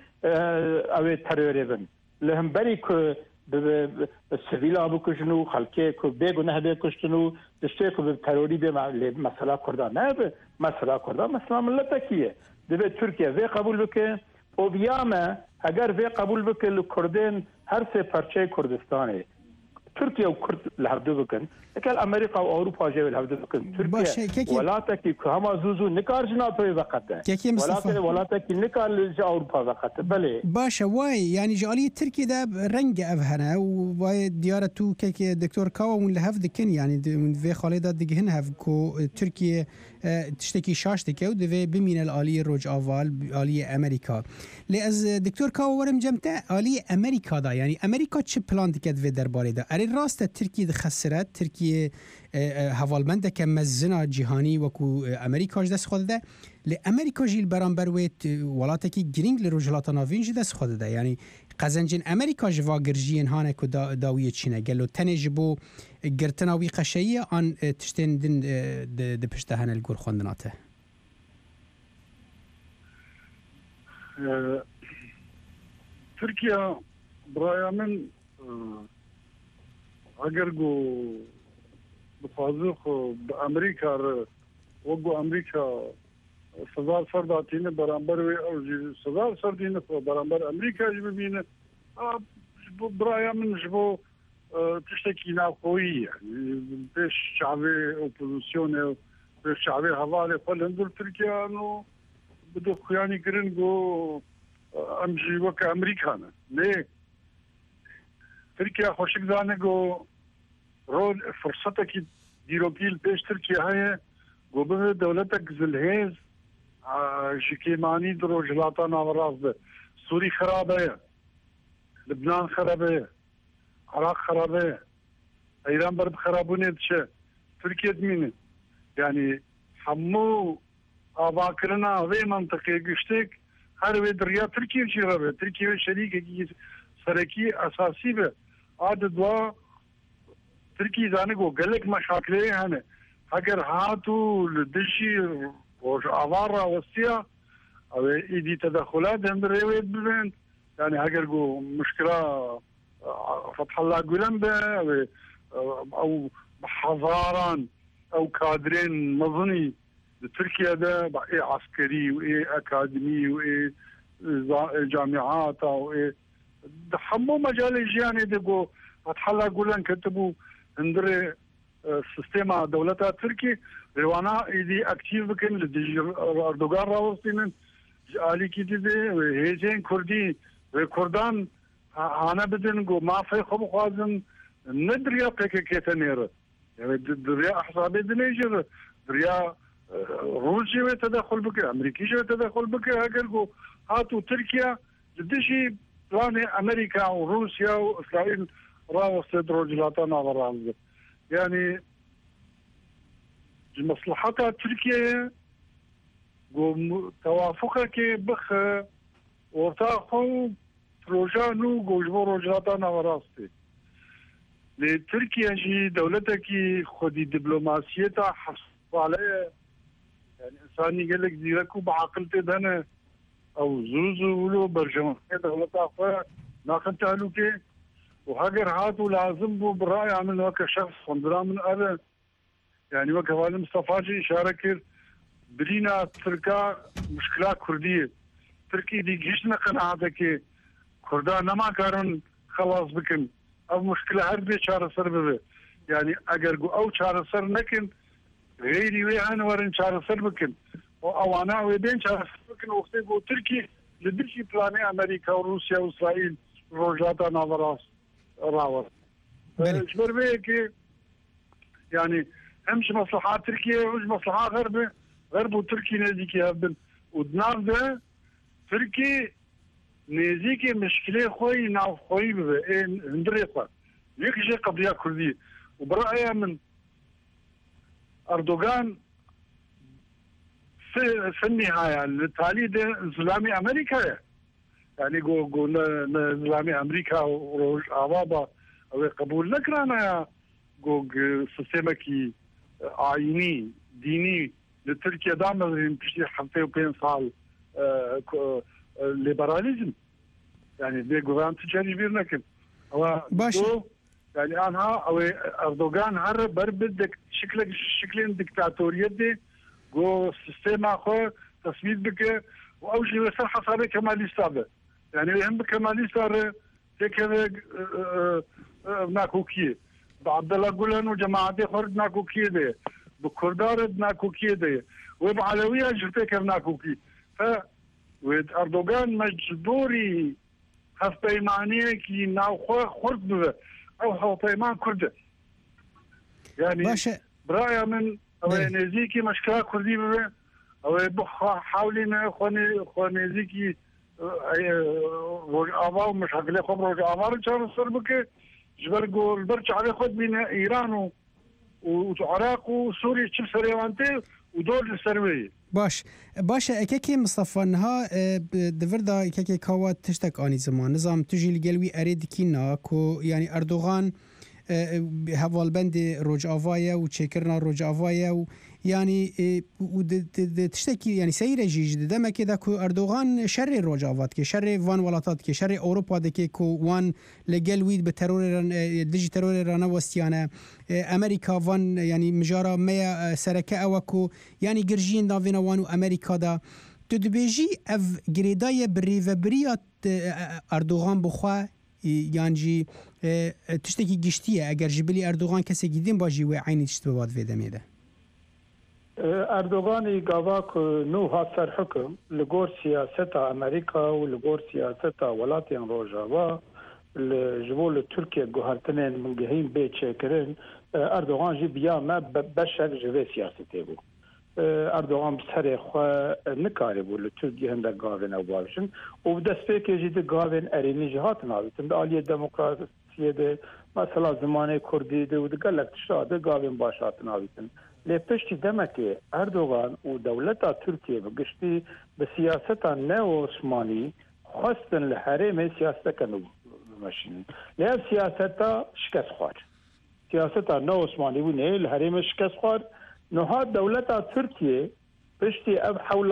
او ترور بن لهم بری که به سیویل ابو کشنو خلکه که بگونه به کشتنو دشته که به تروری به مثلا کردان نه به مثلا کردان مثلا ملتکیه به ترکیه وی قبول بکه او بیامه اگر وی قبول بکه لکردن هر سه پرچه کردستانه تركيا وكرد الهردو بكن لكن امريكا واوروبا جاي الهردو بكن تركيا ولاتك كهما زوزو نكار جناتوي وقت ولاتك ولاتك نكار جا اوروبا وقت بله باشا واي يعني جالي تركيا ده رنج افهنا واي ديارتو كيك دكتور كاوا من لهف دكن يعني من في خالد دغهن هف كو تركيا تشتكي شاشتكي ودفي بمين الالي روج افال الي امريكا لاز دكتور كاوا ورم جمتا الي امريكا دا يعني امريكا تش بلان دكت في درباري دا اري راست تركيا خسرت تركيا هوالمنده که مزنا جهانی وکو امریکاش دست خود ده لی امریکا جیل برانبر ویت ولاته که گرینگ لی روجلاتا ناوین جی دست خود ده یعنی قزنجین امریکا جوا گرجین هانه کو دا داوی چینه گلو تنج بو گرتناوی قشیه آن تشتین دن د پشته هنل گور خوندناته ترکیا برای من اگر گو بخوازو خو امریکا رو وگو امریکا سزار سرداتینه برانبر وی او سزار سردینه خو برانبر امریکا جی ببینه برای من جبو تشتکی ناخویی یعنی پیش شعبی اپوزیسیون پیش شعبی حواله خل هندور ترکیا نو بدو خیانی کرن گو امجی وک امریکا نه نه ترکیا خوشک دانه گو رول فرصته کی دیروپیل پیش ترکیا های گو به دولتک زلهز شکیمانی درو جلاتا ناوراز ده سوری خرابه لبنان خرابه عراق خرابه ایران برب خرابونه دشه ترکیه دمینه yani همو آباکرنا وی منطقه گشتک هر وی دریا ترکیه چیره ترکیه شریک سرکی اساسی به آد دوا ترکیه زانه گو گلک مشاکله هنه اگر هاتو لدشی وش آوارا وسیا او ایدی تدخلات هم روید ببین يعني اگر گو مشكله فتح الله قلم به او او حضارا او كادرين مظني تركيا ده بقى عسكري وايه اكاديمي وايه جامعات او ايه حمو مجال يعني دغو فتح الله قلن كتبوا اندري سيستما دولتها تركي روانا ايدي اكتيف بكن لدي اردوغان راوستين علي كده هيجين كردي وكردان انا بدن جو ما في خو خوازن ندريا بك كيتنير يعني دريا حسابي دنيجر دريا روسيا وتدخل بك امريكي وتدخل بك هاجر جو هاتو تركيا جدشي بلان امريكا وروسيا واسرائيل راوست درجلاتنا ورانز يعني مصلحتها تركيا جو توافقك بخ ورتاخو پروژه نو گوجبو روجاتا نوراستی لترکیه جی دولتا کی خودی دیپلوماسیتا حصاله يعني انساني قال لك ديركو بعقلتي دنا او زوزو ولو برجمه دولتا خو ناخذ تعلوكي وهاجر هاتو لازم بو براي عمل وك شخص خندرا من ال يعني وك والي مصطفى جي اشاره كر برينا تركا مشكلات كرديه تركي دي جيشنا قناعتك كردان نما كارن خلاص بكن او مشكله هربي شهر سر به يعني اگر او شهر سر نكن غيري وي انا ورن شهر سر بكن او انا وبين شهر سر بكن وقت بو تركي لدشي بلاني امريكا وروسيا واسرائيل روجاتا نافراس راور اجبر بيك يعني همش مصلحات تركيا ومش مصلحات غربه غرب وتركي نزيكي هبن ودناف ده تركي نزيكي مشكله خوي ناو خوي به هندري خو يكشي قضيه كرديه وبرايي من اردوغان في, في النهايه التالي ده اسلامي امريكا يعني جو جو اسلامي امريكا وروج ابابا او قبول نكرانا جو سيستمكي عيني ديني لتركيا دائما بشي حتى وبين صال ليبراليزم يعني دي جوان تجاري بيرنكن هو يعني انا او اردوغان هر بر بدك شكلك شكلين ديكتاتوريه دي جو سيستم اخو تصويت بك او شيء يصير حسابي كماليستا يعني هم كماليستا هيك ناكوكي عبد الله جولان وجماعتي خرج ناكوكي دي بكردار ناكوكي دي وبعلويه جبتك ناكوكي ف اردوغان مجبوري هف بيمانيه كي ناو خرد به او هو بيمان كرد يعني باشا برايا من او نزيكي مشكله كردي به او حاولين خوني خوني نزيكي روج ابا مشاكل خو روج ابا چار سر بك جبر گول برچ على خد من ايران والعراق وسوريا تشوف سريوانتي ودول السرويه باش باش اكاكي مصطفى نها دفردا اكاكي كاوا تشتك اني زمان نظام تجي الجلوي اريد كينا كو يعني اردوغان هوال بند روجافايا وتشكرنا روجافايا يعني تشتكي يعني سيرة جيج دما كده كو اردوغان شر روجافات كي شر وان ولاتات كي شر اوروبا دكي كو وان لجلويد بترور ديجي ترور رانا وستيانا امريكا وان يعني مجارا ميا سركه اوكو يعني جرجين دافينا وانو امريكا دا تدبيجي اف جريداي بريفبريات اردوغان بخوا يعني تشتكي گشتیه اگر جبلی اردوغان کسی گیدیم باجی و عینی تشت بواد ویده میده اردوغانی گاواک نو هات سر حکم لگور سیاست امریکا و لگور سیاست ولاتین روجاوا لجبول ترکیه گوهرتنین منگهین بیچه کرن اردوغان جی بیا ما بشک جوه سیاستی بو اردوغان بسر خواه نکاری بو لترکیه هنده گاوین او باشن و دست پیکی جی ده گاوین ارینی جهات نابیتن ده آلیه دموکراسی ده مثلا زمانه کردی ده و ده گلک تشاده گاوین باشات نابیتن لی پشتی دمکی اردوغان و دولتا ترکیه بگشتی به سیاستا نو عثمانی خواستن لحریم سیاستا کنو بمشین لی اف سیاستا شکست خوار سیاستا نو عثمانی و نه لحریم شکست خوار نهاد دولتا ترکیه پشتی اب حول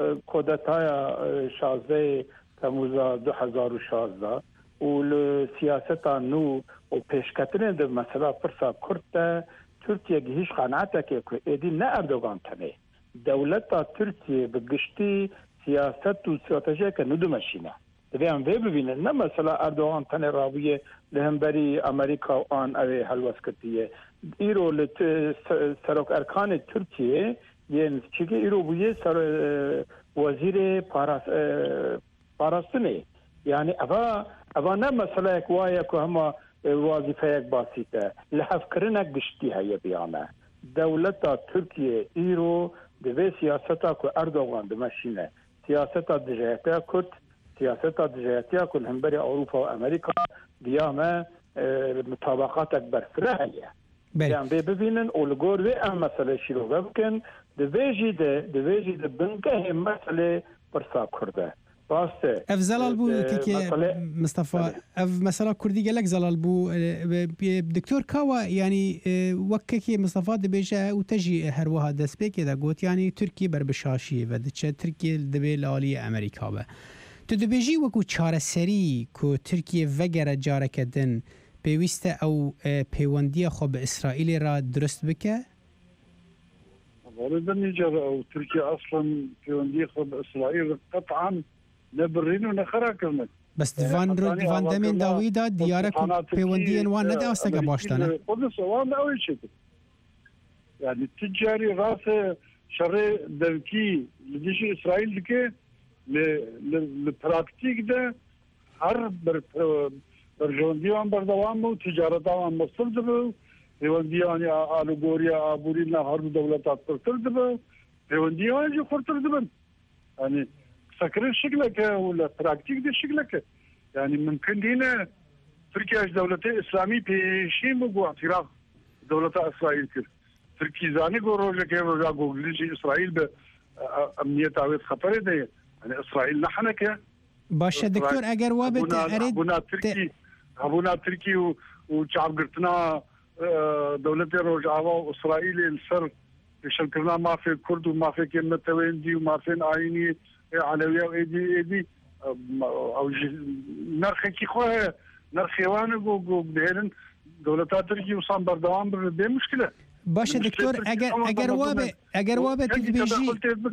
کودتای شازده تموزا دو هزار و شازده و سیاستا نو و پیشکتنه ده مثلا پرسا کرد ترکیه هیچ قناعته که ایدی نه اردوغان تنه دولتا ترکیه بگشتی سیاست و استراتژی که ندو مشینه دویم وی ببینه نه مثلا اردوغان تنه راویه لهمبری امریکا و آن اوی حلوز کتیه ایرو لت سرک ارکان ترکیه یعنی چیکه ایرو بویه سر وزیر پاراس پاراستنه یعنی اوا اوا نه مثلا یک وایه که همه وظیفه یک باسیته لحف کرنک گشتی هایی بیانه دولتا ترکیه ایرو دوی سیاستا که اردوغان دمشینه سیاستا دجایتیا کرد سیاستا دجایتیا که همبری اوروپا و امریکا دیامه مطابقاتک برفره هایه يعني ببينن اولغور و ام مساله شروع بكن دويجي ده دويجي ده بنكه مساله برسا كرده راسته اف زلال بو كي مصطفى اف مساله كردي قالك زلال بو دكتور كاوا يعني وككي مصطفى دبيجا وتجي هروها دسبيك ده قلت يعني تركي بربشاشي ودچ تركي دبي لالي امريكا به تدبيجي وكو چاره سري کو تركي وگره جاركدن پیوسته او پیوندی خو به اسرائیل را درست بکه؟ والله نيجر او تركيا اصلا پیوندی خو به اسرائیل قطعا نبرین و نخرا کرد بس دوان رود دوان دمین داویدا دیاره کو پیوندی وان نده استگه باشتانه خودش وان اوی چه يعني تجاري راس شر دلكي لديش اسرائيل دكه للبراكتيك ده هر برجوندیان بردوام و تجارتان مسترد بو پیوندیان آلوگوریا آبورینا هر دولتات پرترد بو پیوندیان جو خورترد بن يعني سكر شكله که ولا براكتيك ده شكله که يعني ممكن دينا تركيا دولة إسلامي بشيء مو اعتراف دولة إسرائيل كر تركي زاني قو روجا كي روجا قو ليجي إسرائيل بأمنية تعويض خطر ده يعني إسرائيل نحن كه باشه دكتور اگر وابد اريد ابونا تركي ابونا تركي وشعب قرتنا دولة روجاوا واسرائيل السر شكلنا ما في كرد وما في كلمة ويندي وما في عيني علوية وايدي ايدي او نرخي كي خواه نرخي وانا قو بهلن دولة تركي وصام بردوان بمشكلة باشه دكتور اگر اگر وابه اگر وابه تدبيجي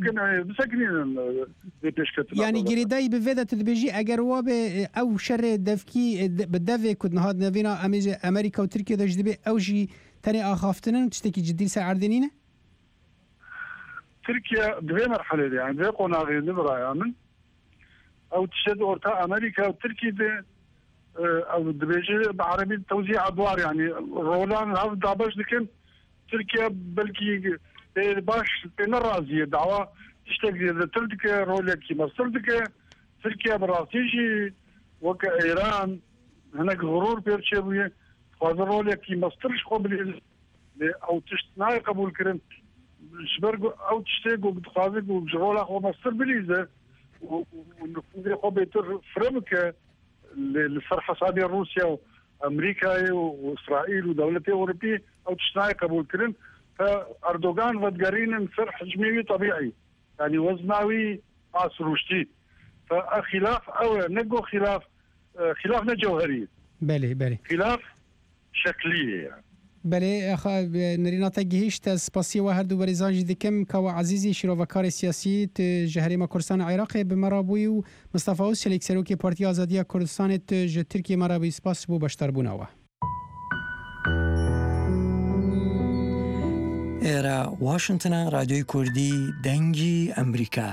يعني جريداي بفيدا تدبيجي اگر وابه او شر دفكي بدفي كد نهاد نبينا امريكا وتركيا دجدبي او جي تاني اخافتنن تشتكي جدي ساعردينينا تركيا دوي مرحله دي يعني قونا غير نبرا يعني او تشد اورتا امريكا وتركيا دي او دبيجي بعربي توزيع ادوار يعني رولان هاف دابش لكن تركيا بلكي باش بين الرازية دعوة تشتغل تركيا رولك مصر تركيا براسيجي وك إيران هناك غرور بيرشيبوية خاطر رولك مصرش قبل أو تشتناي قبول كرن جبر او تشتاق وبتخازق وشغل اخو مستر بليزه ونفوق بيتر فرمك للصرحه صاديه روسيا وامريكا واسرائيل ودولتين اوروبيه او تشتاي قبول كرن فاردوغان ودقارين صرح حجمي طبيعي يعني وزناوي عصروشتي فخلاف او نقو خلاف خلافنا جوهري بله بله خلاف شكليه يعني بله اخ نرینا تگهیشت سپاسی و هر دو بریزاج دکم که و عزیزی شروعکار سیاسی جهریم کردستان عراق به مرابوی و مصطفی اوسلیک سروکی پارتی آزادی کردستان ج ترکیه مرابوی سپاس بو بشتر بوناوه ایرا واشنطن رادیوی کردی دنگی امریکا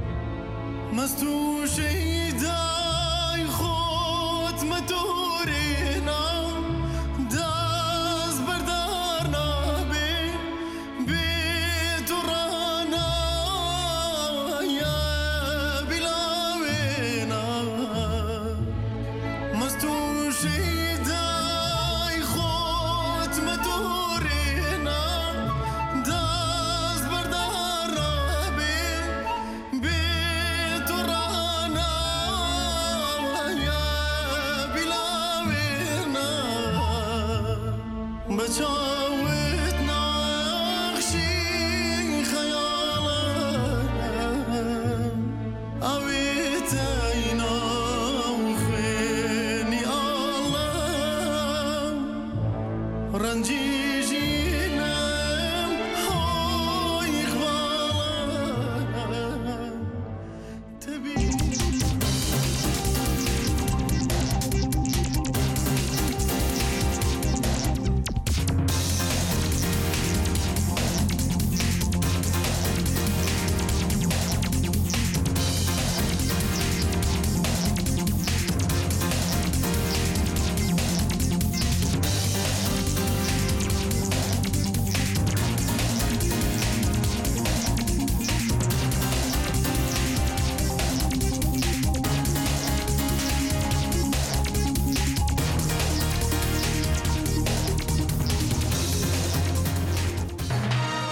مستو شیدای خود مدوری